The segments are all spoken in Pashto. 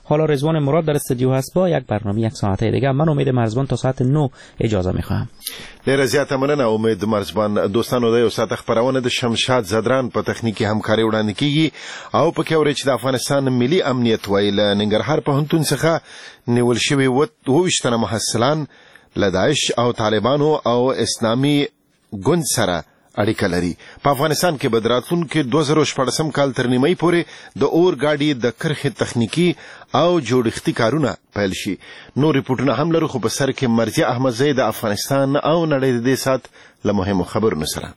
حالا رضوان مراد در استودیو هست با یک برنامه یک ساعته دیگه. من امید مرزبان تا ساعت 9 اجازه میخوام. ډیره زیاته مننه امید مرزبان. دوستانو د یو ساعت خبرونه د شمشاد زدران په تخنیکی همکاري وړاندې کیږي او په کې اوري چې د افغانستان ملي امنیت ویل ننګرهار پوهنتون څخه نیول شوی 22 محصلان له داعش او طالبانو او اسلامي ګوند سره اړیکه لري. په افغانستان کې بدراتون کې 2014 کال تر نیمه پورې د اور گاډي د کرخې تخنیکی او جوړښتي کارونه پیل شي. نو ریپورتونه هم لرو، خو په سر کې مرزیه احمدزی د افغانستان او نړۍ د دې سات له مهمو خبرونو سره.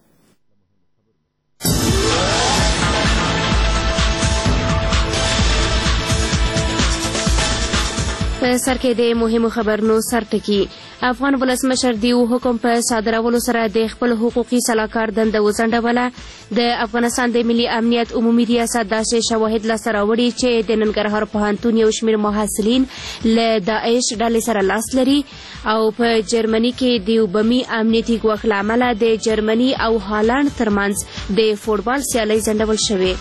په سر کې د مهمو خبرونو سرټکی. افغان ولسمشر دیو حکم په صادرولو سره د خپل حقوقي سلاکار دنده وځنډوله. د افغانستان د ملي امنیت عمومي ریاست داسې شواهد لاسته راوړي چې د ننګرهار پوهنتون یو شمېر محصلین له داعش ډلې سره لاس لري او په جرمني کې د یو بمي امنیتي ګواښ له امله د جرمني او هالند ترمنځ د فوټبال سیالۍ ځنډول شوې.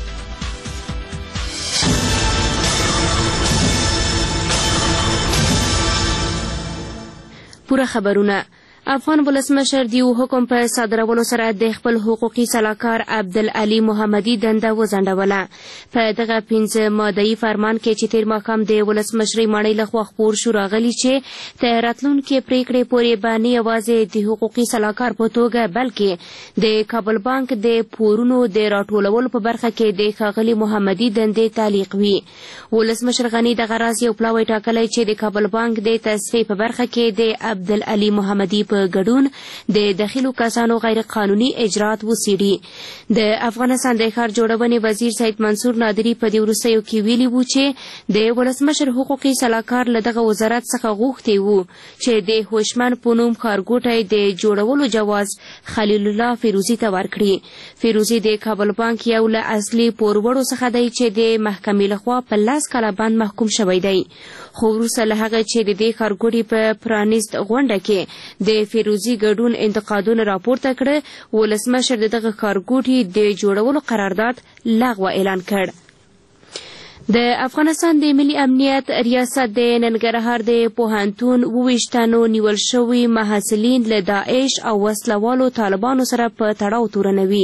پوره خبرونه. افغان ولسمشر دیو حکم په صادرولو سره د خپل حقوقي سلاکار عبدالعلي محمدي دنده وځنډوله. په دغه 15 ماده‌ای فرمان کې چې تیر ماښام د ولسمشرۍ ماڼۍ لخوا خپور شو راغلي چې تر راتلونکې پریکړې پورې به نه یوازې د حقوقي سلاکار په توګه بلکې د کابل بانک د پورونو د راټولولو په برخه کې د ښاغلي محمدي دندې تعلیق وي. ولسمشر غني دغه راز یو پلاوی ټاکلی چې د کابل بانک د تصفیې په برخه کې د عبدالعلي محمدي په ګډون د داخلو کسانو غیر قانوني اجرات وڅېړي. د افغانستان د ښار جوړونې وزیر سید منصور نادري په دې وروستیو کې ویلي وو چې د ولسمشر حقوقي سلاکار له دغه وزارت څخه غوښتي وو چې د هوشمن په نوم ښارګوټی د جوړولو جواز خلیل الله فیروزي ته ورکړي. فیروزي د کابل بانک یو له اصلي پوروړو څخه دی چې د محکمې لخوا په 10 کاله بند محکوم شوی دی. خو وروسته له هغه چې د دې ښارګوټي په پرانیست غونډه کې د فیروزي ګډون انتقادونه راپورته کړه، ولسمشر دغه ښارګوټي د جوړولو قرارداد لغوه اعلان کړ. د افغانستان د ملي امنیت ریاست د ننګرهار د پوهنتون 22 نیول شوي محصلین له داعش او وسلوالو طالبانو سره په تړاو تورنوي.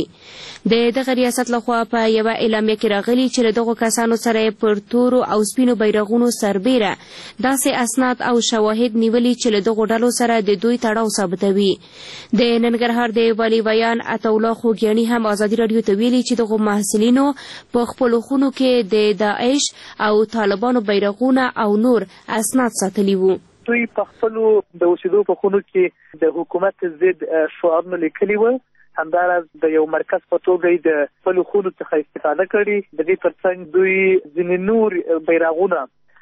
د دغه ریاست لخوا په یوه اعلامیه کې راغلي چې له دغو کسانو سره پر تورو او سپینو بیرغونو سربیره داسې اسناد او شواهد نیولي چې له دغو ډلو سره د دوی تړاو ثابتوي. د ننګرهار د والي ویان عطاالله خوږیاڼي هم ازادي راډیو ته ویلي چې دغو محصلینو په خپلو خونو کې د داعش او طالبانو بیرغونه او نور اسناد ساتلي وو. دوی په خپلو د اوسېدو په خونو کې د حکومت ضد شعارونه لیکلي وو. همداراز د یو مرکز په توګه د خپلو خونو څخه استفاده کړې. د دې ترڅنګ دوی ځینې نور بیرغونه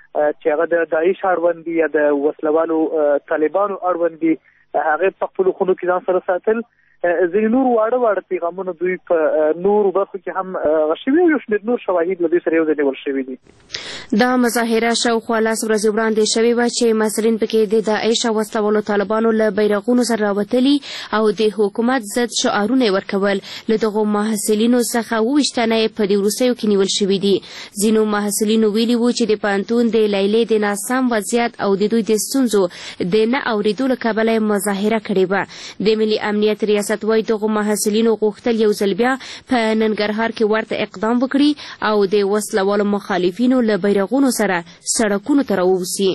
چې هغه د داعش اړوند دي یا د وسلوالو طالبانو اړوند دي هغه په خپلو خونو کې ځان سره ساتل. ځینې نور واړه پیغامونه دوی په نورو برخو کې هم غشوي او یو شمېر نور شواهد له دوی سره یو ځای نیول شوي دي. دا مظاهره شاوخوا 10 ورځې وړاندې شوې وه چې محصلین پکې د داعش او وسلوالو طالبانو له بیرغونو سره راوتلي او د حکومت ضد شعارونه ورکول. له دغو محصلینو څخه 22 تنه په دې وروستیو کې نیول شوي دي. ځینو محصلینو ویلي وو چې د پوهنتون د لیلیې د ناسم وضعیت او د دوی د ستونزو د نه اورېدو له کبله مظاهره کړې وه. د ملي امنیت ریاست وایي دغو محصلینو غوښتل یو ځل بیا په ننګرهار کې ورته اقدام وکړي او د وسلوالو مخالفینو له بیرغونو سره سړکونو ته راووځي.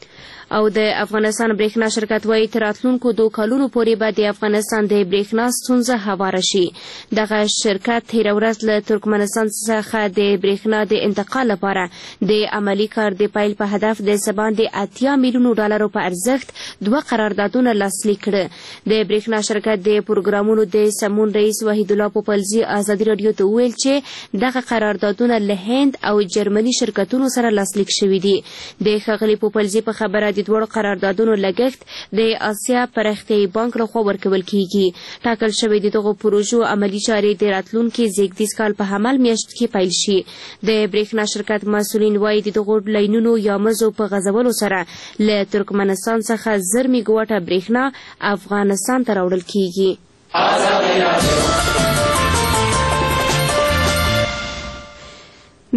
او د افغانستان برېښنا شرکت وایي تر راتلونکو 2 کلونو پورې به د افغانستان د برېښنا ستونزه هواره شي. دغه شرکت تېره ورځ له ترکمنستان څخه د برېښنا د انتقال لپاره د عملي کار د پیل په هدف د څه باندې 80 میلیونو ډالرو په ارزښت 2 قراردادونه لاسلیک کړه. د برېښنا شرکت د پروګرامونو د سمون رئیس وحید الله پوپلزي ازادي راډیو ته وویل چې دغه قراردادونه له هند او جرمني شرکتونو سره لاسلیک شوي دي. د ښاغلي پوپلزي په خبره د دوړو قراردادونو لګښت د آسیا پراختیایي بانک لخوا ورکول کیږي. ټاکل شوی د دغو پروژو عملي چارې د راتلونکي زیږدیز کال په حمل میاشت کې پیل شي. د برېښنا شرکت مسؤلین وایي د دغو لاینونو یا مزو په غځولو سره له ترکمنستان څخه 1000 میګاواټه برېښنا افغانستان ته راوړل کیږي.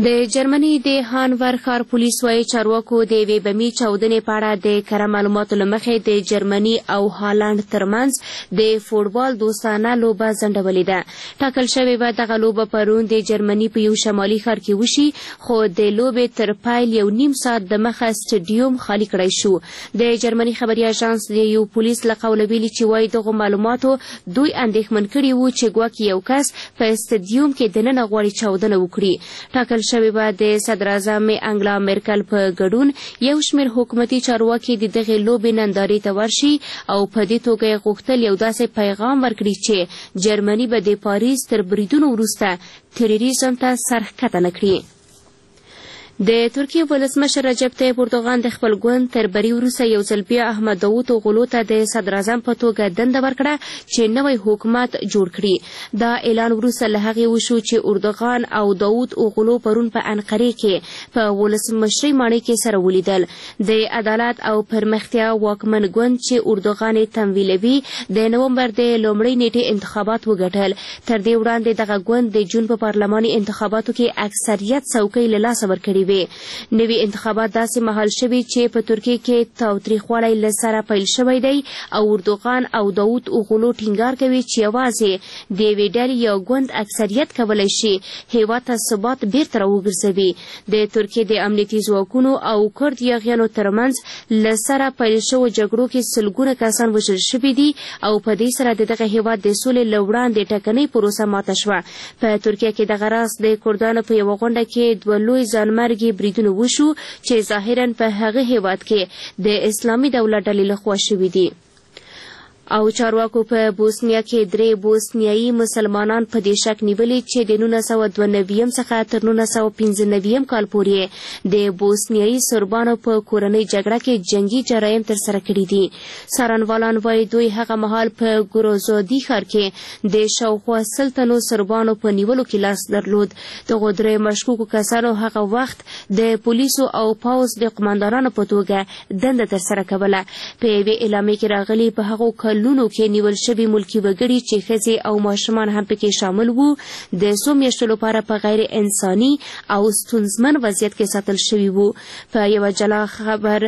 د جرمني د هانور ښار پولیس وايي چارواکو د یوې بمي چاودنې په اړه د کره معلوماتو له مخې د جرمني او هالند ترمنځ د فوټبال دوستانه لوبه ځنډولې ده. ټاکل شوې وه دغه لوبه پرون د جرمني په یو شمالي ښار کې وشي، خو د لوبې تر پیل یو نیم ساعت دمخه سټیډیوم خالي کړی شو. د جرمني خبري اژانس د یو پولیس له قوله ویلي چې وايي دغو معلوماتو دوی اندېښمن کړي وو چې ګواکې یو کس په سټیډیوم کې دننه غواړي چاودنه وکړي. ټاکل شوې وه د صدر اعظم انګلا میرکل په ګډون یو شمېر حکومتي چارواکي د دغې لوبې نندارې ته ورشي او په دې توګه یې غوښتل یو داسې پیغام ورکړي چې جرمني به د پاریس تر بریدونو وروسته تروریزم ته سر ښکته نه کړي. د ترکیې ولسمشر رجب طیب اردوغان د خپل ګوند تر بري وروسته یو ځل بیا احمد داود اوغلو ته د صدر اعظم په توګه دنده ورکړه چې نوی حکومت جوړ کړي. دا اعلان وروسته له هغې وشو چې اردوغان او داود اوغلو پرون په انقرې کې په ولسمشرۍ ماڼۍ کې سره ولیدل. د عدالت او پرمختیا واکمن ګوند چې اردوغان یې تمویلوي د نومبر د لومړۍ نیټې انتخابات وګټل. تر دې وړاندې دغه ګوند د جون په پارلماني انتخاباتو کې اکثریت څوکۍ له لاسه ورکړې وې. نوي انتخابات داسې مهال شوي چې په ترکیې کې تاوتریخوالی له سره پیل شوی دی او اردوغان او داود اوغلو ټینګار کوي چې یوازې د یوې ډلې یا ګوند اکثریت کولی شي هېواد ته ثبات بیرته راوګرځوي. د ترکیې د امنیتي ځواکونو او کرد یاغیانو ترمنځ له سره پیل شوو جګړو کې سلګونه کسان وژل شوي دي او په دې سره د دغه هېواد د سولې له وړاندې ټکنۍ پروسه ماته شوه. په ترکیه کې دغه راز د کردانو په یوه غونډه کې دوه لوی ځانمرګي بریدونه وشو چې ظاهرا په هغه هېواد کې د اسلامي دولت ډلې لخوا شوي دي. او چارواکو په بوسنیا کې 3 بوسنیایي مسلمانان په دې شک نیولي چې د 1992 څخه تر 1995 کال پورې د بوسنیایي سربانو په کورنۍ جګړه کې جنگي جرایم ترسره کړي دي. څارنوالان وایي دوی هغه مهال په ګروزودي ښار کې د شاوخوا 100 تنو سربانو په نیولو کې لاس درلود. دغو 3 مشکوکو کسانو هغه وخت د پولیسو او پوځ د قماندانانو په توګه دنده ترسره کوله. په یوې اعلامیې کې راغلي په هغو کلونو کې نیول شوي ملکي وګړي چې ښځې او ماشومان هم پکې شامل وو د څو میاشتو لپاره په غیر انساني او ستونزمن وضعیت کې ساتل شوي وو. په یو جلا خبر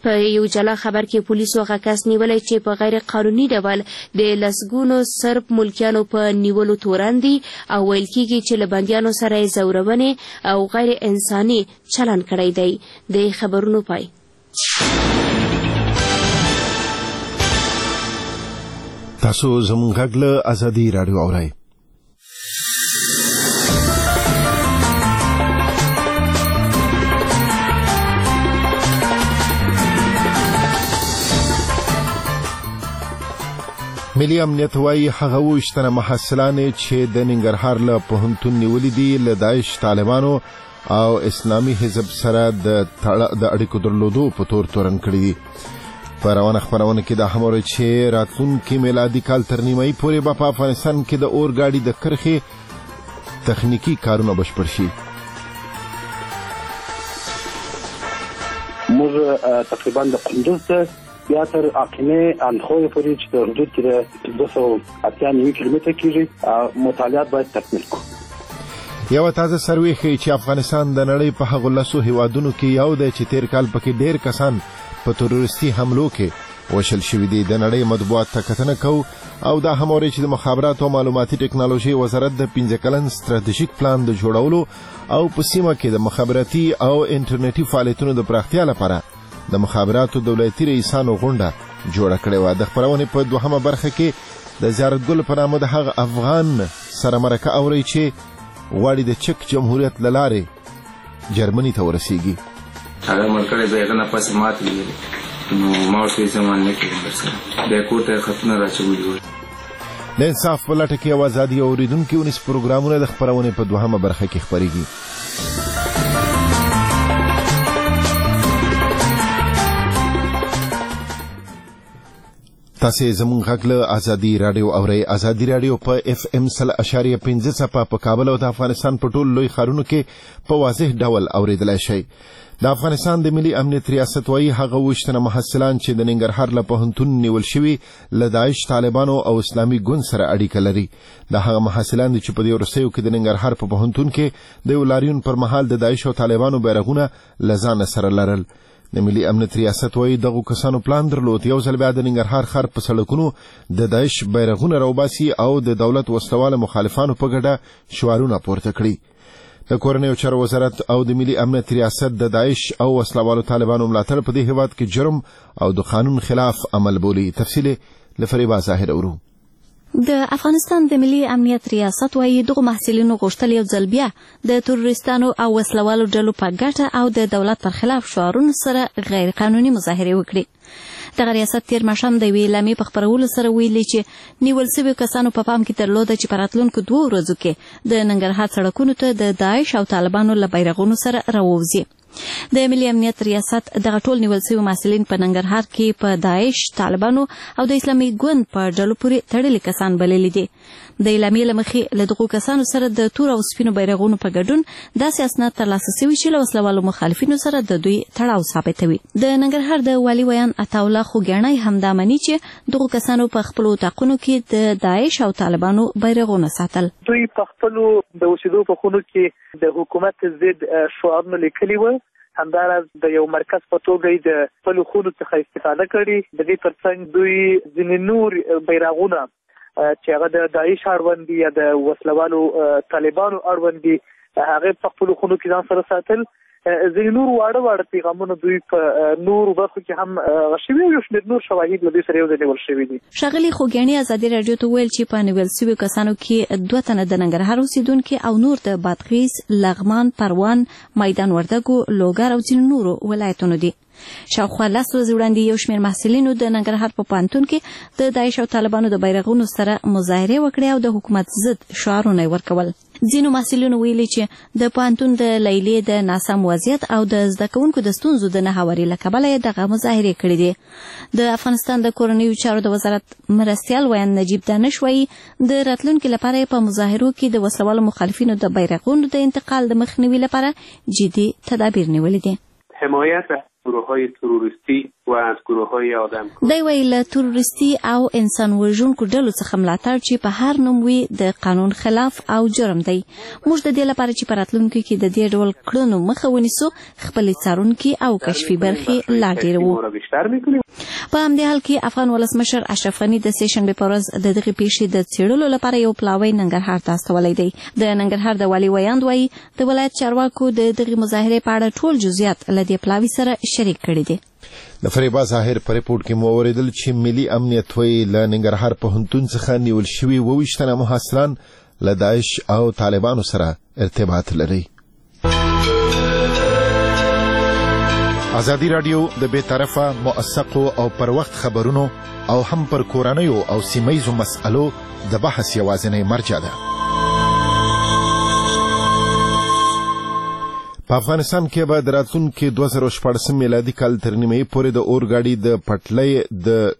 کې پولیسو هغه کس نیولی چې په غیر قانوني ډول د لسګونو سرب ملکیانو په نیولو تورن دي او ویل کېږي چې له بندیانو سره یې ځورونې او غیر انساني چلن کړی دی. د خبرونو پای. تاسو زموږ غږ له ازادي راډیو اورئ. ملي امنیت وايي هغه 20 تنه محصلان چې د ننګرهار له پوهنتون نیولي دي له داعش، طالبانو او اسلامي حزب سره د اړیکو درلودو په تورن کړي دي. په روانه خبرونه کې دا هم اورئ چې راتلونکي میلادي کال تر نیمایي پورې به په افغانستان کې د اورګاډي د کرښې تخنیکي کارونه بشپړ شي. موږ تقریبا د قندوز بیا تر اقینې اندخوی پورې چې د حدود کې د 280 کیلومتره کېږي مطالعات باید تکمیل کړو. یو تازه سروې ښیي چې افغانستان د نړۍ په هغو 10 هیوادونو کې یو دی چې تیر کال پکې ډېر کسان په تروریستي حملو کې وشل شوي دي. د نړۍ مطبوعات ته کتنه کوو او دا هم اورئ چې د مخابراتو او معلوماتي ټکنالوژي وزارت د 15 کلن ستراتیژیک پلان د جوړولو او په سیمه کې د مخابراتي او انټرنیټي فعالیتونو د پراختیا لپاره د مخابراتو دولتي رئیسانو غونډه جوړه کړې وه. د خبرونې په 2مه برخه کې د زیارت ګل په نامه د هغه افغان سره مرکه اورئ چې غواړي د چک جمهوریت له لارې جرمني ته ورسیږي. هغه ملکړې به هغه نه پاسه مات ویلې نو ما ورته زمان نه کېږم درسره بیا کور ته خطونه راچولي. د انصاف په لټه کې او ازادي اورېدونکي 19 پروګرامونه د خبرونې په 2مه برخه کې خپرېږي. تاسو زموږ غږ له ازادي راډیو اورئ. ازادي راډیو په FM 100.5 په کابل او د افغانستان په ټولو لوی ښارونو کې په واضح ډول اورېدلای شئ. د افغانستان د ملي امنیت ریاست وايي هغه وشتنه محصلان چې د ننګرهار له پوهنتون نیول شوي له داعش طالبانو او اسلامي ګوند سره اړیکه لري. د هغه محصلان چې په دې ورسېو کې د ننګرهار په پوهنتون کې د لاریون پر مهال د داعش او طالبانو بیرغونه لزان سره لرل. د ملي امنیت ریاست وايي دغه کسانو پلان درلود یو ځل بیا د ننګرهار ښار په سړکونو د داعش بیرغونه راوباسي او د دولت وسلواله مخالفانو په ګډه شعارونه پورته کړي. د کورنیو چارو وزارت او د ملي امنیت ریاست د داعش او وسلوالو طالبانو ملاتړ په دې هیواد کې جرم او د قانون خلاف عمل بولي. تفصیل لفریبا ظاهر اورو. د افغانستان د ملي امنیت ریاست وايي دغه محصلینو غوښتل یو ځل بیا د تروریستانو او وسلوالو ډلو په ګټه او د دولت پر خلاف شعارونو سره غیر قانوني مظاهرې وکړي. دغه ریاست تیر ماښام د یوې اعلامیې په خپرولو سره ویلي چې نیول شویو کسانو په پام کې درلوده چې په راتلونکو 2 ورځو کې د ننګرهار سړکونو ته د داعش او طالبانو له بیرغونو سره راووځي. د ملي امنیت ریاست دغه ټول نیول شوي محصلین په ننګرهار کې په داعش، طالبانو او د اسلامي ګوند په ډلو پورې تړلي کسان بللي دي. د اعلامیې له مخې له دغو کسانو سره د تور او سپینو بیرغونو په ګډون داسې اسناد ترلاسه شوي چې له وسلوالو مخالفینو سره د دوی تړاو ثابتوي. د ننګرهار د والي ویان عطاالله خوګیاڼی همدا مني چې دغو کسانو په خپلو اطاقونو کې د داعش او طالبانو بیرغونه ساتل. دوی په خپلو د اوسېدو په خونو کې د حکومت ضد شعارونه لیکلي وو. همداراز د یو مرکز په توګه د خپلو خونو څخه استفاده کړې. د دې ترڅنګ دوی ځینې نور بیرغونه چې هغه د داعش اړوند دي یا د وسلوالو طالبانو اړوند دي هغه په خپلو خونو کې ځان سره ساتل. ځینې نور واړه پیغامونه دوی په نورو برخو کې هم غشوي او یو شمېر نور شواهد له دوی سره یو ځای نیول شوي دي. ښاغلي خوګیاڼي ازادي راډیو ته وویل چې په نیول شویو کسانو کې 2 تنه د ننګرهار اوسېدونکي او نور د بادغیس، لغمان، پروان، میدان وردګو، لوګر او ځینو نورو ولایتونو دي. شاوخوا 10 ورځې وړاندې یو شمېر محصلینو د ننګرهار په پوهنتون کې د داعش او طالبانو د بیرغونو سره مظاهرې وکړې او د حکومت ضد شعارونه ورکول. ځینو محصلینو ویلي چې د پوهنتون د لیلیې د ناسم وضعیت او د زده کوونکو د ستونزو د نه هواري له کبله یې دغه مظاهرې کړې دي. د افغانستان د کورنیو چارو د وزارت مرستیال ویان نجیب دانش وایي د راتلونکي لپاره په مظاهرو کې د وسلوالو مخالفینو د بیرغونو د انتقال د مخنیوي لپاره جدي تدابیر نیولي دي. حمایت گروه‌های تروریستی و از گروه‌های آدمکش. دی ویل له تروریستي او انسان وژونکو ډلو څخه ملاتړ چې په هر نوم وي د قانون خلاف او جرم دی. موږ د دې لپاره چې په راتلونکي کې د دې ډول کړنو مخه ونیسو خپلې څارونکي او کشفي برخې لا ډېروو. په همدې حال کې افغان ولسمشر اشرف غني د سې شنبې په ورځ د دغې پیښې د څېړلو لپاره یو پلاوی ننګرهار ته استولی دی. د ننګرهار د والي ویاند وایي د ولایت چارواکو د دغې مظاهرې په اړه ټول جزئیات له دې پلاوي سره شریک کړي دي. د فریبا ظاهر په ریپورت کې مو اوریدل چې ملي امنیت وايي له ننګرهار پوهنتون څخه نیول شوي 22 تنه محصلان له داعش او طالبانو سره ارتباط لري. ازادي رادیو د بے طرفه موثقو او پر وخت خبرونو او هم پر کورنیو او سیمایزو مسألو د بحث یوازینی مرجع ده. په افغانستان کې به د راتلونکي 2014 میلادي کال تر نیمایي پورې د اورګاډي د پټلۍ د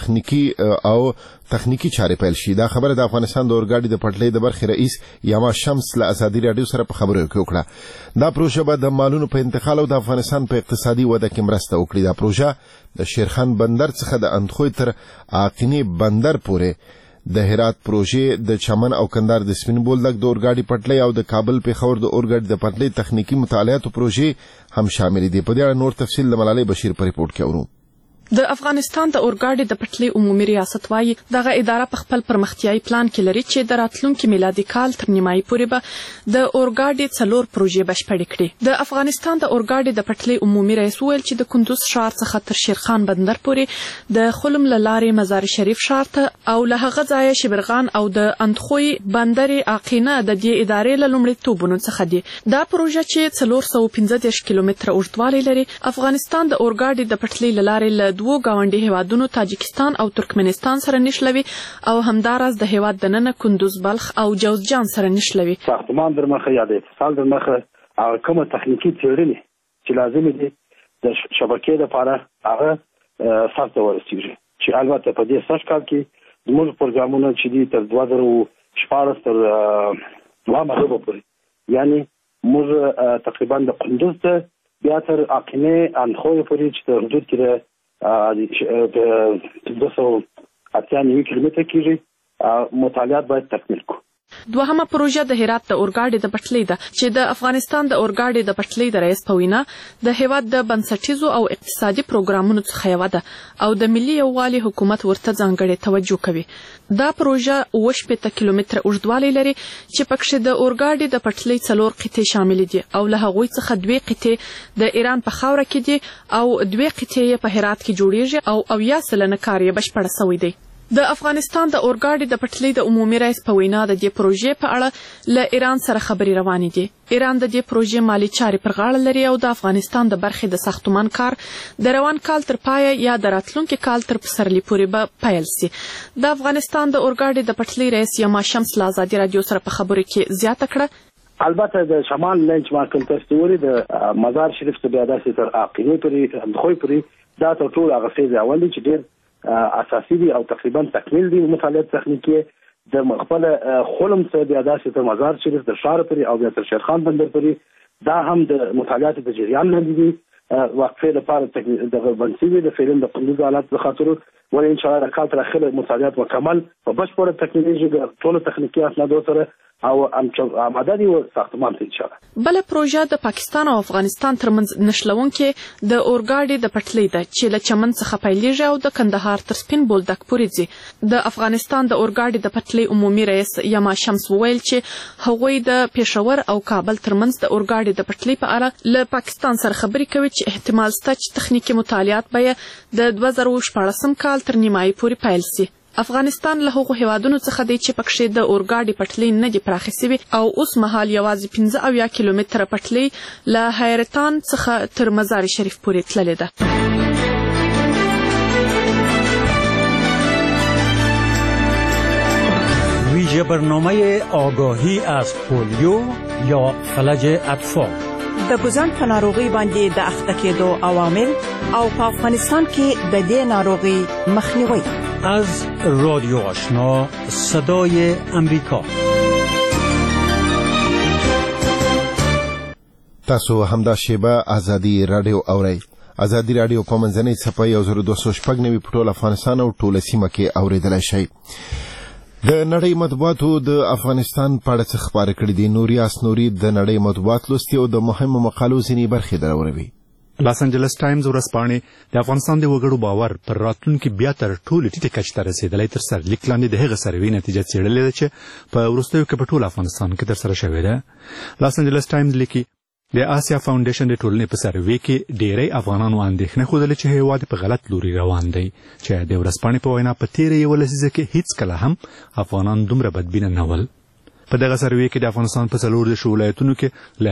تخنیکی چارې پیل شي. دا خبره د افغانستان د اورګاډي د پټلۍ د برخې رئیس یاما شمس له ازادي رادیو سره په خبرو کې وکړه. دا پروژه به د مالونو په انتقال او د افغانستان په اقتصادي وده کې مرسته وکړي. دا پروژه د شیرخان بندر څخه د اندخوی تر عاقیني بندر پورې، د هرات پروژې د چمن او کندهار د سپین بولدک د اورګاډي پټلۍ او د کابل پیښور د اورګاډي د پټلۍ تخنیکی مطالعاتو پروژې هم شامل دي. په دې اړه نور تفصیل د ملالۍ بشیر په ریپورت کې اورو. د افغانستان د اورګاډي د پټلۍ عمومي ریاست وايي دغه اداره په خپل پرمختیايي پلان کې لري چې د راتلونکي میلادي کال تر نیمایي پورې به د اورګاډي 4 پروژې بشپړې کړي. د افغانستان د اورګاډي د پټلۍ عمومي رئیس ویل چې د کندوز ښار څخه تر شیرخان بندر پورې د خلم له لارې مزار شریف ښار ته او له هغه ځایه شبرغان او د اندخوی بندر عاقینه د دې ادارې له لومړیتوبونو څخه دي. دا پروژه چې 415 کیلومتره اوږدوالی لري افغانستان د اورګاډي د پټلۍ له لارې دوه گاونډي هیوادونو تاجکستان او ترکمنستان سره نښلوي او همداراز د هیواد دننه کندوز، بلخ او جوزجان سره نښلوي. ساختمان در مخه یا د اتصال در مخه هغه کومه تخنیکی څېړنې چې لازم دي د شبکې لپاره هغه سخته ورسیږي چې البته په دې سږ کال کې زموږ پروګرامونه چې دي تر 2014 تر 2 مهاله پورې یعنی موږ تقریبا د کندوز ته بیا تر اقینه اندخوی پورې چې تر حدود کې د 289 کیلومتر کېږي مطالعات باید تکمیل کړو. دوهمه پروژه د هرات د اورګاډي د پټلۍ ده چې د افغانستان د اورګاډي د پټلۍ د رئیس په وینا د هیواد د بنسټیزو او اقتصادي پروګرامونو څخه یوه ده او د ملي یووالي حکومت ورته ځانګړې توجه کوي. دا پروژه 80 کیلومتره اوږدوالی لري چې پکښې د اورګاډي د پټلۍ 4 قطعې شامل دي او له هغوی څخه 2 قطعې د ایران په خاوره کې دي او 2 قطعې په هرات کې جوړیږي او 80% کار یې بشپړ شوی دی. د افغانستان د اورګاډي د پټلۍ د عمومي رئیس په وینا د دې پروژې په اړه له ایران سره خبرې روانې دي. ایران د دې پروژې مالی چارې پر غاړه لري او د افغانستان د برخې د ساختمان کار د روان کال تر پایه یا د راتلونکي کال تر پسرلي پورې به پیل سي. د افغانستان د اورګاډي د پټلۍ رئیس یما شمس له ازادي راډیو سره په خبرو کې زیاته کړه. البته د شمال لنچ مارکل تستوري د مزار شریف څخه بیا داسې تر اقینې پورې اندخوی پورې دا ټول هغه فیز اول دي چې ډېر اساسي دي او تقریبا تکمیل دي. مطالعات تخنیکی د خپل خلم څخه بیا داسې تر مزار شریف د شار پورې او بیا تر شیرخان بندر پورې دا هم د مطالعات د جریان لاندې دي. وقفه لپاره د بنسټي د فعلن د قندوز حالات په خاطر ولې ان شاء الله د کال تر اخره مطالعات مکمل په بشپړه تکنیکی ټول تخنیکی اسنادو سره او آماده دي او ساختمان ان شاء الله. بل پروژه د پاکستان او افغانستان ترمنځ نښلونکې د اورګاډي د پټلۍ ده چې له چمن څخه پیلېږي او د کندهار تر سپین بولدک پورې ځي. د افغانستان د اورګاډي د پټلۍ عمومي رئیس یما شمس وویل چې هغوی د پېښور او کابل ترمنځ د اورګاډي د پټلۍ په اړه له پاکستان سره خبرې کوي چې احتمال شته چې تخنیکي مطالعات به د 2014 کال تر نیمایي پورې پیل سي. افغانستان له هغو هیوادونو څخه دی چې پکښې د اورګاډي پټلۍ نه دي پراخې سوي او اوس مهال یوازې 15 کیلومتره پټلۍ له حیرتان څخه تر مزار شریف پورې تللې ده. ویژه برنامه آگاهی از پولیو یا فلج اطفال د ګوزن په ناروغي باندې د اخته کېدو عوامل او په افغانستان کې د دې ناروغي مخنیوي. از رادیو آشنا صدای امریکا. تاسو همدا شیبه ازادي رادیو اورئ. ازادي رادیو په منځنۍ صفحه 1296 په ټول افغانستان او ټول سیمه کې اوریدلای شئ. د نړۍ مطبوعاتو د افغانستان په اړه څه خبرې کړې دي. نوریاس نوري د نړۍ مطبوعات لوستي او د مهمو مقالو ځینې برخې دروروي. لاس انجلس ټایمز ورځپاڼې د افغانستان د وګړو باور پر راتلونکي بیا تر ټولو ټیټې کچې ته رسېدلی تر سرلیک لاندې د هغه سروې نتیجه څېړلې ده چې په وروستیو کې په ټول افغانستان کې ترسره شوې ده. لاس انجلس ټایمز لیکي د آسیا فاونډیشن د ټولنې په سروې کې ډېری افغانانو اندېښنه ښودلې چې هېواد په غلط لوري روان دی چې د ورځپاڼې په وینا په تېره 11 لسیزه کې هیڅکله هم افغانان دومره بدبینه نه ول. په دغه سروې کې د افغانستان په 14 ولایتونو کې له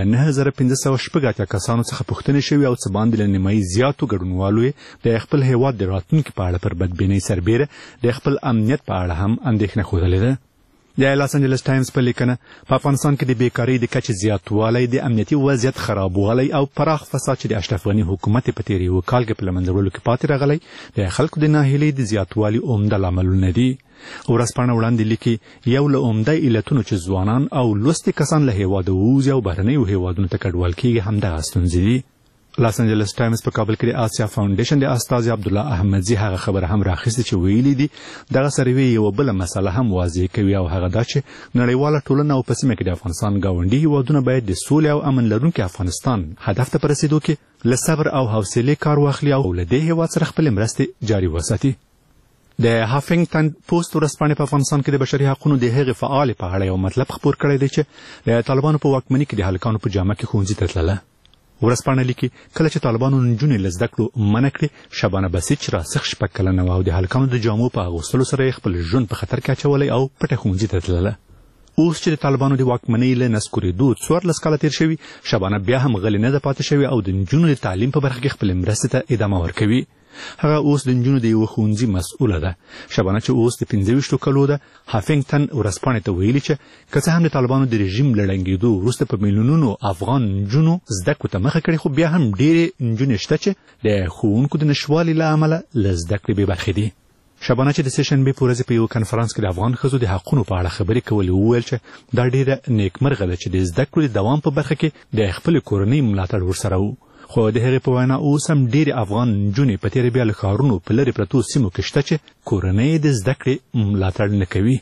9580 کسانو څخه پوښتنې شوې او څه باندې له نیمایي زیاتو ګډونوالو د خپل هېواد د راتلونکي په اړه پر بدبینۍ سربیره د خپل امنیت په اړه هم اندېښنه ښودلې ده. د لاس انجلس ټایمز په لیکنه په افغانستان کې د بیکارۍ د کچې زیاتوالی، د امنیتي وضعیت خرابوالی او پراخ فساد چې د اشرف غني حکومت په تېر یو کال کې په له منځه وړلو کې پاتې راغلی د خلکو د ناهیلۍ د زیاتوالي عمده لاملونه دي. ورځپاڼه وړاندې لیکي یو له عمده علتونو چې ځوانان او لوستي کسان له هېواده ووځي او بهرنیو هېوادونو ته کډوال کېږي همدغه ستونزې دي. لاس انجلس ټایمز په کابل کې د آسیا فاونډیشن د استاذ عبدالله احمدزي هغه خبره هم راخیستې چې ویلي دي دغه سروې یوه بله مسله هم واضح کوي او هغه دا چې نړیواله ټولنه او په سیمه کې د افغانستان ګاونډي هېوادونه باید د سولې او امن لرونکي افغانستان هدف ته په رسېدو کې له صبر او حوصلې کار واخلي او له دې هېواد سره خپلې مرستې جاري وساتي. د هافنګټن پوسټ ورځپاڼې په افغانستان کې د بشري حقونو د هغې فعالې په اړه یو مطلب خپور کړی دی چې د طالبانو په واکمنۍ کې د هلکانو په جامه کې ښوونځي ته تلله. ورځپاڼه لیکي کله چې طالبانو نجونې له زده کړو منع کړې، شبانه بسیج راسخ 6 کلنه وه او د هلکانو د جامو په اغوستلو سره یې خپل ژوند په خطر کې اچولی او پټه ښوونځي ته تلله. اوس چې د طالبانو د واکمنۍ له نسکورېدو 14 کاله تېر شوي، شبانه بیا هم غلې نه ده پاتې شوې او د نجونو د تعلیم په برخه کې خپلې مرستې ته ادامه ورکوي. هغه اوس د نجونو د یوه ښوونځي مسؤله ده. شبانه چې اوس د 25 کلو ده، هافنګټن ورځپاڼې ته ویلي چې که څه هم د طالبانو د رژیم له ړنګېدو وروسته په میلیونونو افغان نجونو زده کړو ته مخه کړې، خو بیا هم ډېرې نجونې شته چې د ښوونکو د نشتوالي له امله له زده کړې بې برخې دي. شبانه چې د سهشنبې په ورځې په یو کنفرانس کې د افغان ښځو د حقونو په اړه خبرې کولې وویل چې دا ډېره نیکمرغه ده چې د زده کړو د دوام په برخه کې د خپلې کورنۍ ملاتړ ورسره و، خو د هغې په وینا اوس هم ډېرې افغان نجونې په تېره بیا له ښارونو په لرې پرتو سیمو کې شته چې کورنۍ د زده کړې ملاتړ نه کوي.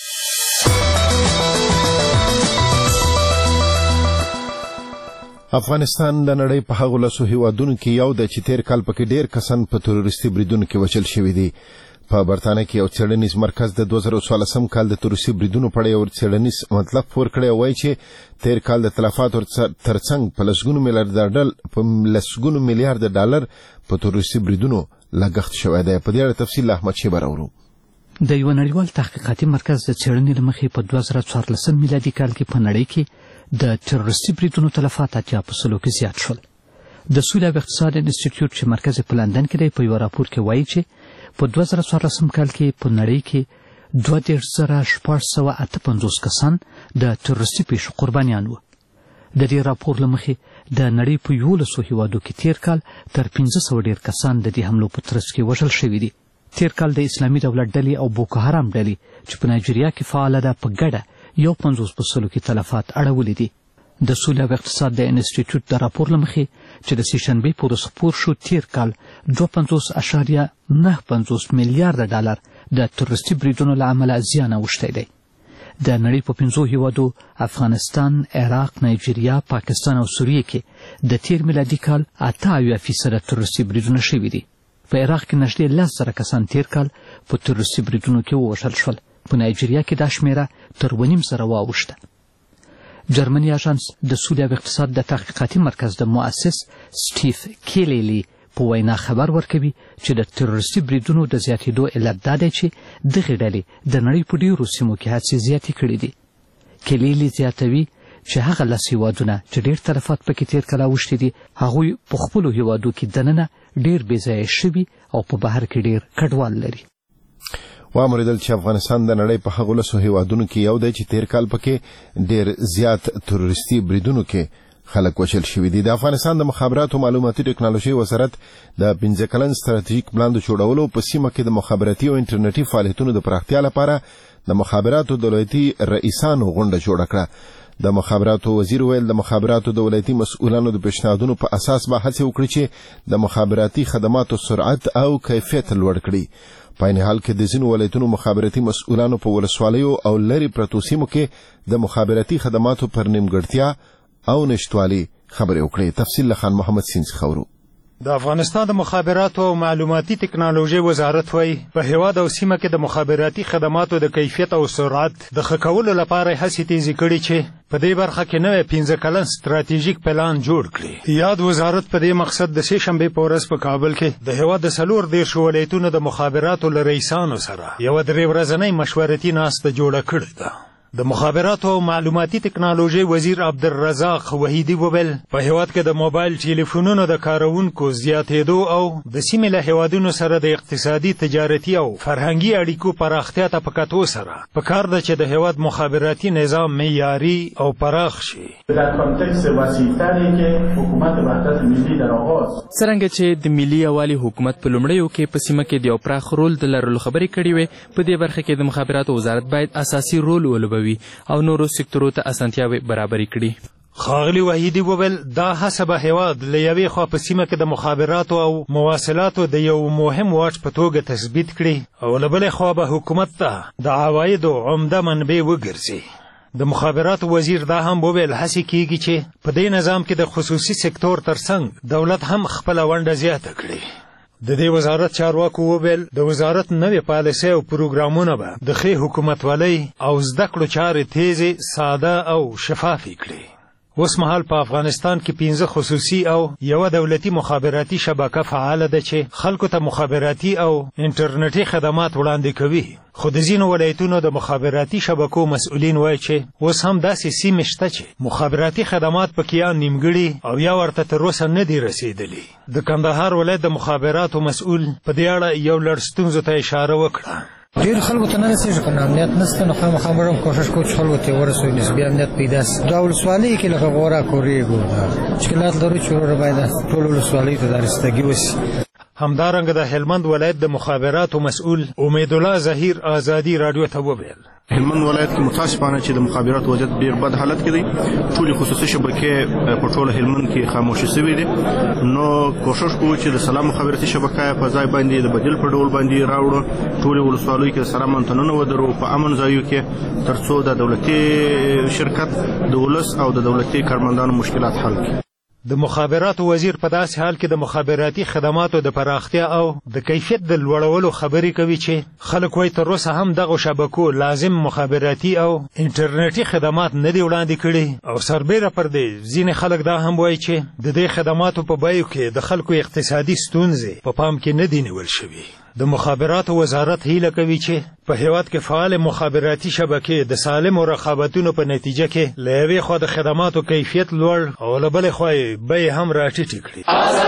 افغانستان د نړۍ په هغو لسو هیوادونو کې یو دی چې تیر کال پکې ډېر کسان په تروریستي بریدونو کې وژل شوي دي. په برتانیه کې یو څېړنیز مرکز د 2014 کال د تروریستي بریدونو په اړه یو څېړنیز مطلب خپور کړی او وایي چې تیر کال د تلفاتو ترڅنګ په لسګونو میلیارډ ډالر په تروریستي بریدونو لګښت شوی دی. په دې اړه تفصیل احمد شیبه راوړو. د یو نړیوال تحقیقاتي مرکز د څېړنې له مخې په 2014 میلادي کال کې په نړۍ کې د تروریستي بریدونو تلفات 80% کې زیات شول. د سولې او اقتصاد انسټیټیوټ چې مرکز په لندن کې دی په یو راپور کې وایي چې په 2014 کال کې په نړۍ کې 22,658 کسان د تروریستي پیښو قربانیان وو. د دې راپور له مخې د نړۍ په 11 هیوادو کې تیر کال تر 500 ډیر کسان د دې حملو په ترڅ کې وژل شوي دي. تیر کال د اسلامي دولت ډلې او بوکو حرام ډلې چې په نایجیریا کې فعاله ده په ګډه 50% کې تلفات اړولي دي. د سولې او اقتصاد د انسټیټیوټ د راپور له مخې چې د سېشنبې په ورځ خپور شو تیر کال 52.95 میلیارډ ډالر د تروریستي بریدونو له امله زیان اوښتی دی. د نړۍ په 5 هیوادو افغانستان، عراق، نایجیریا، پاکستان او سوریه کې د تیر میلادي کال 88% تروریستي بریدونه شوي دي. په عراق کې نږدې 10,000 کسان تیر کال په تروریستي بریدونو کې ووژل شول. په نایجیریا کې دا شمیره تر 2.5 واوښته. جرمني اژانس د سولې او اقتصاد د تحقیقاتي مرکز د مؤسس سټیف کیلیلی په وینا خبر ورکوي چې د تروریستي بریدونو د زیاتېدو علت دا دی چې دغې ډلې د نړۍ په ډېرو سیمو کې هڅې زیاتې کړي دي. کیلیلی زیاتوي چې هغه 10 هیوادونه چې ډېر تلفات پکې تیر کال اوښتي دي هغوی په خپلو هیوادو کې دننه ډېر بېځایه شوي او په بهر کې ډېر کډوال لري. وامریدل چې افغانستان د نړۍ په هغو لسو هیوادونو کې یو دی چې تیر کال پکې ډېر زیات تروریستي بریدونو کې خلک وژل شوي دي. د افغانستان د مخابراتو معلوماتي ټکنالوژۍ وزارت د 15 کلن ستراتیژیک پلان د جوړولو په سیمه کې د مخابراتي او انټرنیټي فعالیتونو د پراختیا لپاره د مخابراتو د ولایتي رئیسانو غونډه جوړه کړه. د مخابراتو وزیر ویل د مخابراتو د ولایتي مسؤلانو د پیشنهادونو په اساس به هڅې وکړي چې د مخابراتي خدماتو سرعت او کیفیت لوړ کړي. په عین حال کې د ځینو ولایتونو مخابراتي مسؤلانو په ولسوالیو او لرې پرتو سیمو کې د مخابراتي خدماتو پر نیمګړتیا او نشتوالي خبرې وکړې. تفصیل له خان محمد سین څخه اورو. د افغانستان د مخابراتو او معلوماتي ټکنالوژۍ وزارت وایي په هیواد او سیمه کې د مخابراتي خدماتو د کیفیت او سرعت د ښه کولو لپاره هڅې تیزې کړي چې په دې برخه کې نوی 15 کلن ستراتیژیک پلان جوړ کړي. یاد وزارت په دې مقصد د سېشنبې په ورځ په کابل کې د هیواد د 14 ولایتونو د مخابراتو له رئیسانو سره یوه 3 ورځنۍ مشورتي ناسته جوړه کړې ده. د مخابراتو او معلوماتي ټکنالوژۍ وزیر عبدالرزاق وحیدي وویل په هیواد کې د موبایل ټلیفونونو د کارونکو زیاتېدو او د سیمې له هیوادونو سره د اقتصادي، تجارتي او فرهنګي اړیکو پراختیا ته په کتو سره پکار ده چې د هیواد مخابراتي نظام معیاري او پراخ شي. څرنګه چې د ملي یووالي حکومت په لومړیو کې په سیمه کې د یو پراخ رول د لرلو خبرې کړې وې، په دې برخه کې د مخابراتو وزارت باید اساسي رول ولوبوي او نورو سکتورو ته اسانتیاوې برابرې کړي. ښاغلي وحیدي وویل دا هڅه به هیواد له یوې خوا په سیمه کې د مخابراتو او مواصلاتو د یو مهم واټ په توګه تثبیت کړي او له بلې خوا به حکومت ته د عوایدو عمده منبع وګرځي. د مخابراتو وزیر دا هم وویل هڅې کیږي چې په دې نظام کې د خصوصي سکتور ترڅنګ دولت هم خپله ونډه زیاته کړي. د دې وزارت چارواکو وویل د وزارت نوې پالیسۍ او پروګرامونه به د ښې حکومتولۍ او زده کړو چارې تیزې، ساده او شفافې کړي. اوس مهال په افغانستان کې 15 خصوصي او یوه دولتي مخابراتي شبکه فعاله ده چې خلکو ته مخابراتي او انټرنیټي خدمات وړاندې کوي. خو د ځینو ولایتونو د مخابراتي شبکو مسؤلین وایي چې اوس هم داسې سیمې شته چې مخابراتي خدمات پکې یا نیمګړي او یا ورته تر اوسه نه دي رسېدلي. د کندهار ولایت د مخابراتو مسؤل په دې اړه یو لړ ستونزو ته اشاره وکړه. ډېر خلکو ته نه رسېږي که امنیت نشته نو خامخا موږ هم کوښښ کوو چې خلکو ته ورسوي نسبي امنیت پیدا شي. دا ولسوالۍ کې لکه غوره کورېږو مشکلات لرو چې وروره باید ټولو ولسوالیو ته دا رسیدګي وشي. همدارنګه د هلمند ولایت د مخابراتو مسؤل امیدالله ظهیر آزادي راډیو ته وویل هلمند ولایت کې متاسفانه چې د مخابراتو وضعیت ډیر بد حالت کې دی. ټولې خصوصي شبکې په ټوله هلمند کې خاموشه شوې دي. نو کوشش کوو چې د سلام مخابراتي شبکه په ځای باندې د بدیل په ډول باندې راوړو. ټولې ولسوالیو کې سره منتنونه ودرو په امن ځایو کې ترڅو د دولتي شرکت د ولس او د دولتي کارمندانو مشکلات حل کړي. د مخابراتو وزیر په داسې حال کې د مخابراتي خدماتو د پراختیا او د کیفیت د لوړولو خبرې کوي چې خلک وایي تر اوسه هم دغه شبکو لازم مخابراتي او انټرنیټي خدمات نه دي وړاندې کړي. او سربیره پر دې ځینې خلک دا هم وایي چې د دې خدماتو په بیو کې د خلکو اقتصادي ستونزې په پام کې نه دي نیول شوي. د مخابراتو وزارت هیله کوي چې په هیواد کې فعال مخابراتي شبکې د سالم رقابتونو په نتیجه کې له یوې خوا د خدماتو کیفیت لوړ او له بلې خوا یې بیې هم راټیټې کړي.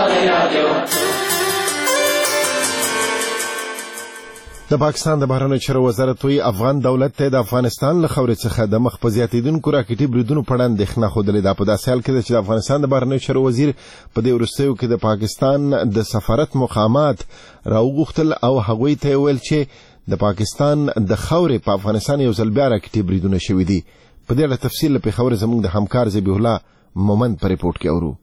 د پاکستان د بهرنیو چارو وزارت وایي افغان دولت ته د افغانستان له خاورې څخه د مخ په زیاتېدونکو راکټي بریدونو په اړه اندېښنه ښودلې ده. په داسې حال کې ده چې د افغانستان د بهرنیو چارو وزیر په دې وروستیو کې د پاکستان د سفارت مقامات راوغوښتل او هغوی ته ویل چې د پاکستان د خاورې په افغانستان یو ځل بیا راکټي بریدونه شوي دي. په دې اړه تفصیل له پېښور زموږ د همکار ذبیح الله مومند په ریپورټ کې اورو.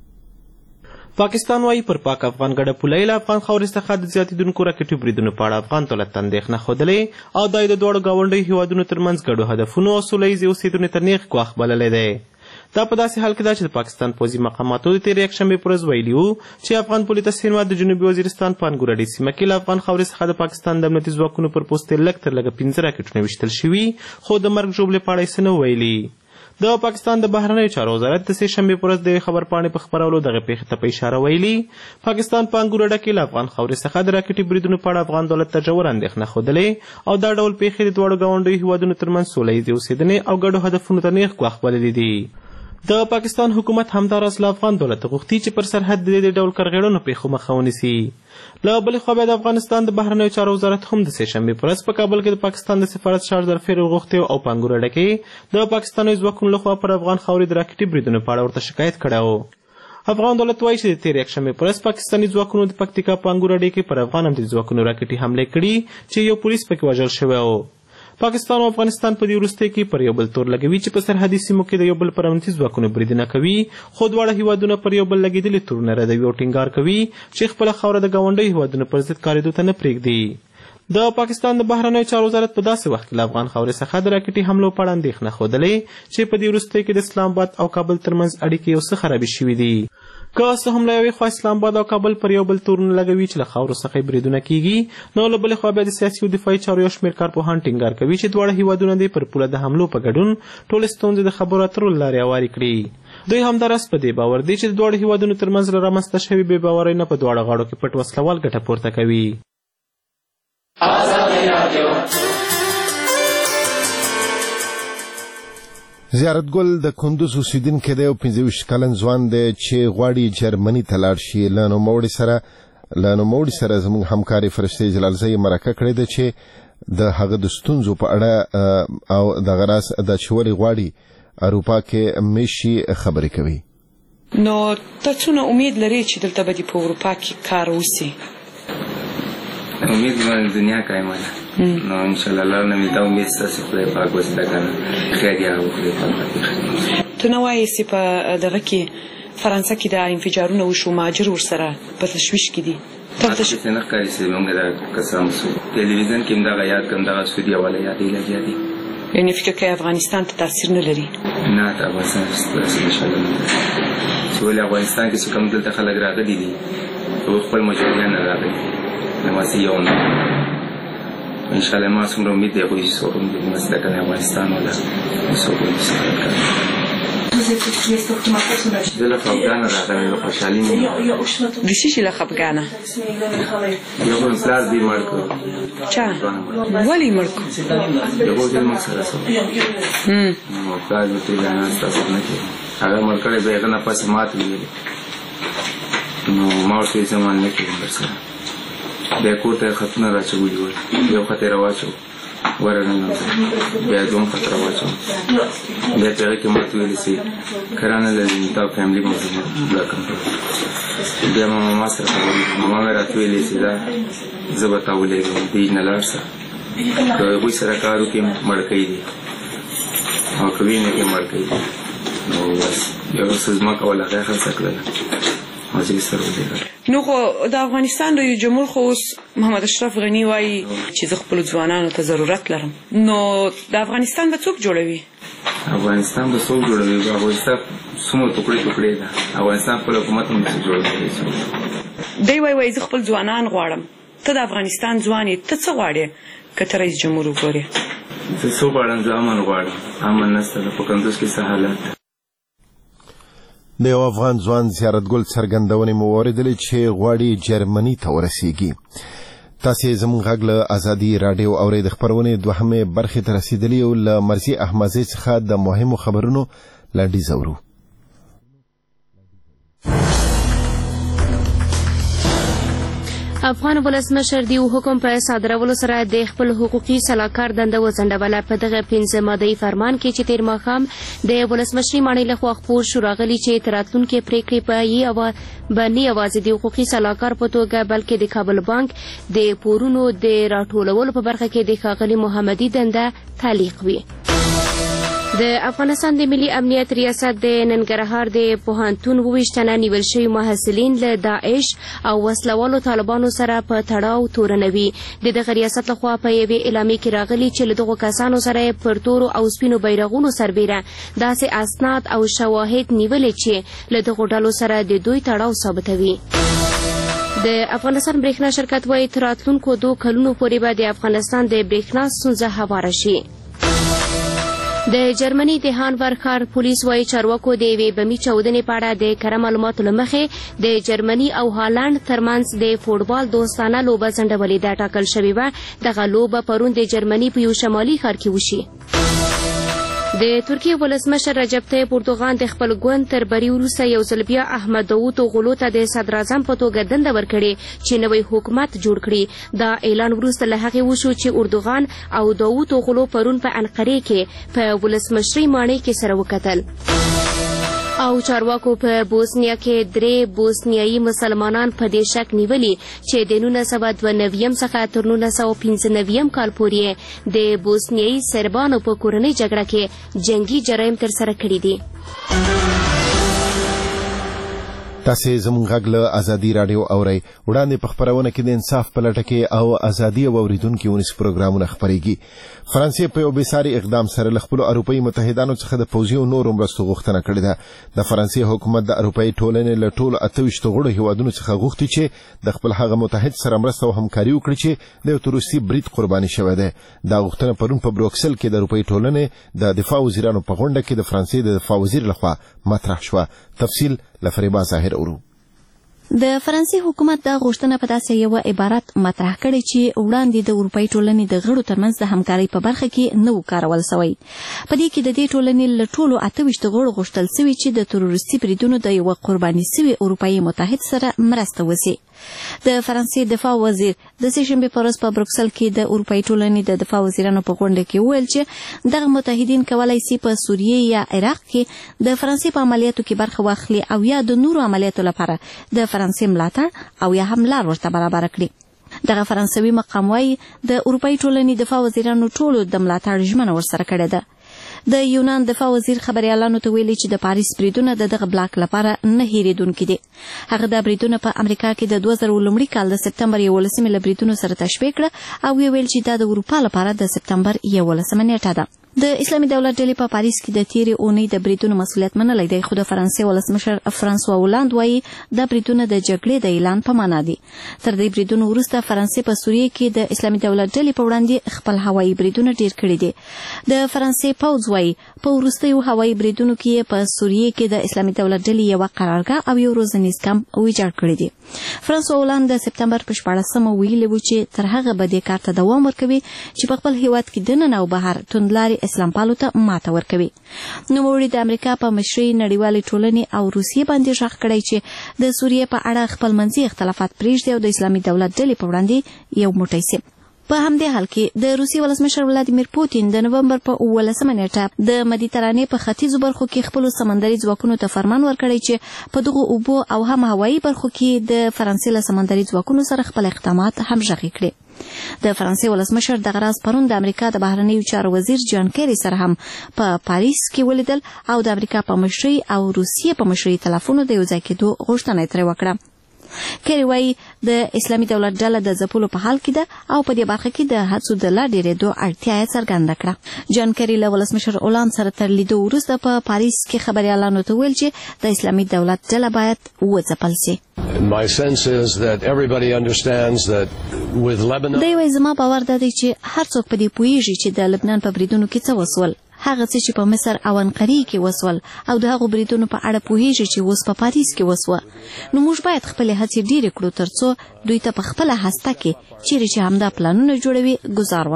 پاکستان وايي پر پاک افغان ګډه پولۍ له افغان خاورې څخه د زیاتېدونکو راکټي بریدونو په اړه افغان دولت ته اندېښنه ښودلې او دا یې د دواړو ګاونډیو هیوادونو ترمنځ ګډو هدفونو او سوله ییزې اوسېدنې تر نیغ ګواښ بللی دی. دا په داسې حال کې ده چې د پاکستان پوځي مقاماتو د تېرې یکشنبې په ورځ ویلي وو چې افغان پولیس سینما د جنوبي وزیرستان په انګورډي سیمه کې له افغان خاورې څخه د پاکستان د امنیتي ځواکونو پر پوستې لږ تر لږه 15 راکټونه ویشتل شوي، خو د مرګ ژوبلې په اړه یې څه نه ویلي. د پاکستان د بهرنیو چارو وزارت د سې شنبې په ورځ د خبرپاڼې په خپرولو دغه پیښې ته په اشاره ویلي پاکستان په انګورډه کې له افغان خاورې څخه د راکټي بریدونو په اړه افغان دولت ته ژوره اندېښنه ښودلې او دا ډول پیښې د دواړو ګاونډیو هیوادونو ترمنځ سوله ییزې اوسېدنې او ګډو هدفونو ته نیغ ګواښ بللي دي. د پاکستان حکومت همداراز له افغان دولت غوښتي چې پر سرحد د دې ډول کرغېړنو پیښو مخه ونیسي. له بلې خوا بیا د افغانستان د بهرنیو چارو وزارت هم د سې شنبې په ورځ په کابل کې د پاکستان د سفارت شارډ ظرفیر غوښتي او په انګورډه کې د پاکستاني ځواکونو لخوا پر افغان خاورې د راکټي بریدونو په اړه ورته شکایت کړی و. افغان دولت وایي چې د تېرې یکشنبې په ورځ پاکستاني ځواکونو د پکتیکا په انګورډه کې پر افغان امنیتي ځواکونو راکټي حملې کړي چې یو پولیس پکې وژل شوی و. پاکستان او افغانستان په دې وروستیو کې پر یو بل تور لګوي چې په سرحدي سیمو کې د یو بل پر امنیتي ځواکونو بریدونه کوي، خو دواړه هیوادونه پر یو بل لګېدلي تورونه ردوي او ټینګار کوي چې خپله خاوره د ګاونډیو هیوادونو پر ضد کارېدو ته نه پرېږدي. د پاکستان د بهرنیو چارو وزارت په داسې وخت کې له افغان خاورې څخه د راکټي حملو په اړه اندېښنه ښودلې چې په دې وروستیو کې د اسلام آباد او کابل ترمنځ اړیکې یو څه خرابې شوي دي. که څه هم له یوې خوا اسلام آباد او کابل پر یو بل تورونه لګوي چې له خاورو څخه یې بریدونه کېږي، نو له بلې خوا بیا د سیاسي او دفاعي چارو یو شمېر کارپوهان ټینګار کوي چې دواړه هیوادونه دې پر پوله د حملو په ګډون ټولې ستونزې د خبرو اترو له لارې هوارې کړي. دوی همداراز په دې باور دي چې د دواړو هیوادونو ترمنځ له رامنځته شوې بې باورۍ نه په دواړو غاړو کې پټ وسلوال ګټه پورته کوي. زیارت ګل د کندوز اوسیدونکی دی او 25 کلن ځوان دی چې غواړي جرمني ته لاړ شي. له نوموړي سره زموږ همکارې فرشتې جلالزۍ مرکه کړې ده چې د هغه د ستونزو په اړه او دغه راز دا چې ولې غواړي اروپا کې میشي خبرې کوي. نو ته څونه امید لرې چې دلته به دې په اروپا کې کار وسي؟ امید باندې دنیا قائمه نو ان شاء الله الله نمی دا امید ستاسو خدای پاک وسته کنه خیر یا خدای پاک. ته نو وایې چې په دغه کې فرانسه کې د انفجارونه وشو مهاجر ورسره په تشویش کې دي. تاسو نه ښکاري چې موږ دا قسم سو ټلویزیون کې دا یاد کوم دا سعودي والا یادې لګیا دي. یعنی فکر کوي افغانستان ته تاثیر نه لري؟ نه ته افغانستان ستاسو ان شاء الله چې ولې افغانستان کې کوم دلته خلک راغلي دي او خپل مجاهدین نه راغلي نماسی یون ان شاء الله ما څومره امید دی چې څوک دې مسله کوي افغانستان ولا څوک دې سره کوي. د افغان راغلی خوشحالي نه د شي له افغان یو بل پلاس دی مړ چا ولی مړ یو بل ما سره سره نو پلاس دې نه تاسو نه کوي هغه مړ کړي به هغه نه پس مات ویلي نو ما ورته زمون نه کوي برسره بیا کور ته خطونه راچولي ول یو خط یې راواچو ورننه بیا دوم خط راواچو بیا په هغې کې ماته ویلي چې کرانه لري دا فیملي مو بلاکم بیا ما ماما سره خبرې ماما مې راته ویلي چې دا زه به تا ولېږم دوی نه لاړ شه که هغوی سره کار وکړي مړ کوي دي او که وینه کې مړ کوي دي نو بس یو څه ځمکه ولا هغه خلصه کړله او چې سره ودرېږي. نو خو د افغانستان رئیس جمهور خو اوس محمد اشرف غني وایي چې زه خپلو ځوانانو ته ضرورت لرم. نو د افغانستان به څوک جوړوي؟ افغانستان به څوک جوړوي؟ افغانستان څومره ټوکړې ټوکړې ده. افغانستان خپل حکومت هم نشي جوړولی. دی وایي زه خپل ځوانان غواړم. ته د افغانستان ځوان یې، ته څه غواړې که ته رئیس جمهور وګورې؟ زه څه غواړم؟ زه امن غواړم. امن نشته د په کندوز کې څه حالت ده. د یو افغان ځوان زیارتګل څرګندونې مو واورېدلې چې غواړي جرمني ته ورسیږي. تاسې زموږ غږ له ازادي راډیو اورئ. د خپرونې دوهمې برخې ته رسېدلي یو. له مرزي احمدزۍ څخه د مهمو خبرونو لنډیز اورو. افغان ولسمشر دیو حکم په صادرولو سره د خپل حقوقي سلاکار دنده وځنډوله. په دغه 15 ماده‌ای فرمان کې چې تیر ماښام د ولسمشري ماڼۍ لخوا خپور شو راغلي چې تر راتلونکې پریکړې به نه یوازې د حقوقي سلاکار په توګه بلکې د کابل بانک د پورونو د راټولولو په برخه کې د ښاغلي محمدي دنده تعلیق وي. د افغانستان د ملي امنیت ریاست د ننګرهار د پوهنتون 22 تنه نیول شوي محصلین له داعش او وسلوالو طالبانو سره په تړاو تورنوي. د دغه ریاست لخوا په یوې اعلامیه کې راغلي چې له دغو کسانو سره پر تورو او سپینو بیرغونو سربیره داسې اسناد او شواهد نیولې چې له دغو ډلو سره د دوی تړاو ثابتوي. د افغانستان برېښنا شرکت وایي تر راتلونکو 2 کلونو پورې به د افغانستان د برېښنا ستونزه هواره شي. د جرمني د هانوور ښار پولیس وایي چارواکو د یوې بمي چاودنې په اړه د کره معلوماتو له مخې د جرمني او هالند ترمنځ د فوټبال دوستانه لوبه ځنډولې ده. ټاکل شوې وه دغه لوبه پرون د جرمني په یو شمالي ښار کې وشي. د ترکیې ولسمشر رجب طیب اردوغان د خپل ګوند تر بري وروسته یو ځل بیا احمد داود اوغلو ته د صدراعظم په توګه دنده ورکړې چې نوی حکومت جوړ کړي. دا اعلان وروسته له هغې وشو چې اردوغان او داود اوغلو پرون په انقرې کې په ولسمشرۍ ماڼۍ کې سره وکتل. او چارواکو په بوسنیا کې 3 بوسنیایي مسلمانان په دې شک نیولي چې د 1992 څخه تر 1995 کال پورې د بوسنیایي سربانو په کورنۍ جګړه کې جنگي جرایم ترسره کړي دي. تاسې زموږ غږ له ازادي راډیو اورئ. وړاندې په خپرونه کې د انصاف په لټه کې او ازادي او اوریدونکو ونیس پروګرامونه خپرېږي. فرانسې په یو بېساري اقدام سره له خپلو اروپایي متحدانو څخه د پوځي او نورو مرستو غوښتنه کړې ده. د فرانسې حکومت د اروپایي ټولنې له ټولو 28 غړو هیوادونو څخه غوښتي چې د خپل هغه متحد سره مرسته او همکاري وکړي چې د یو تروریستي برید قرباني شوی دی. دا غوښتنه پرون په بروکسل کې د اروپایي ټولنې د دفاع وزیرانو په غونډه کې د فرانسې د دفاع وزیر لخوا مطرح شوه. تفصیل له فریبا ظاهر اورو. د فرانسې حکومت دا غوښتنه په داسې یو عبارت مطرح کړې چې وړاندې د اروپایي ټولنې د غړو ترمنځ د همکارۍ په برخه کې نه و کارول شوی. په دې کې د دې ټولنې له ټولو 28 غړو غوښتل شوي چې د تروریستي بریدونو د یو قرباني شوي اروپایي متحد سره مرسته وکړي. د فرانسې دفاع وزیر د سهشنبې په ورځ په بروکسل کې د اروپایي ټولنې د دفاع وزیرانو په غونډه کې وویل چې دغه متحدین کولای شي په سوریې یا عراق کې د فرانسې په عملیاتو کې برخه واخلي او یا د نورو عملیاتو لپاره د فرانسې ملاتړ او یا هم لار ورته برابر کړي. دغه فرانسوي مقام وایي د اروپایي ټولنې دفاع وزیرانو ټولو د ملاتړ ژمنه ورسره کړې ده. د یونان دفاع وزیر خبريالانو ته ویلي چې د پاریس بریدونه د دغه بلاک لپاره نه هېریدونکي دي. هغه د بریدونه په امریکا کې د 2000 لومړي کال د سپتمبر 11 له بریدونو سره تشبیه کړه او ویل چې دا د اروپا لپاره د سپتمبر 11 نیټه ده. د اسلامي دولت ډلې په پاریس کې د تیرې اونۍ د بریدونو مسؤلیت منلی دی، خو د فرانسې ولسمشر فرانسوا اولاند وایي دا بریدونه د جګړې د اعلان په معنا دي. تر دې بریدونو وروسته فرانسې په سوریې کې د اسلامي دولت ډلې په وړاندې خپل هوایي بریدونه ډیر کړي دي. د فرانسې پوځ وایي په وروستیو هوایي بریدونو کې په سوریې کې د اسلامي دولت ډلې یو قرارګاه او یو روزنیز کمپ ویجاړ کړی دی. فرانسوا اولاند د سپتمبر په 14 ویلي و چې تر هغه به دې کار ته دوام ورکوي چې په خپل هیواد کې دننه او بهر توندلاري اسلام پالو ته ماته ورکوي. نوموړي د امریکا په مشرۍ نړیوالې ټولنې او روسیې باندې ژغ کړی چې د سوریې په اړه خپلمنځي اختلافات پرېږدي او د اسلامي دولت ډلې په وړاندې یو موټی سي. په همدې حال کې د روسي ولسمشر ولادیمیر پوتین د نومبر په 18 نیټه د مدیترانې په ختیځو برخو کې خپل سمندري ځواکونو ته فرمان ورکړی چې په دغه اوبو او هم هوایي برخو کې د فرانسې له سمندري ځواکونو سره خپل اقدامات همغږي کړي. د فرانسې ولسمشر دغه راز پرون د امریکا د بهرنیو چارو وزیر جان کیری سره هم په پاریس کې ولیدل او د امریکا په مشرۍ او روسیې په مشرۍ تلفونو د یو ځای کېدو غوښتنه یې ترې وکړه. کیری وایي د اسلامي دولت ډله د ځپلو په حال کې ده او په دې برخه کې د هڅو د لا ډېرېدو اړتیا یې څرګنده کړه. جان کیری له ولسمشر اولان سره تر لیدو وروسته په پاریس کې خبریالانو ته ویل چې د اسلامي دولت ډله باید وځپل سي. My sense is that everybody understands that with Lebanon. دی وایي زما باور دا دی چې هر څوک په دې پوهیږي چې د لبنان په بریدونو کې څه وسول، هغه څه چې په مصر او انقرې کې وسول او د هغو بریدونو په اړه پوهیږي چې اوس په پاریس کې وسوه. نو موږ باید خپلې هڅې ډېرې کړو ترڅو دوی ته په خپله هسته کې چیرې چې همدا پلانونه جوړوي ګزار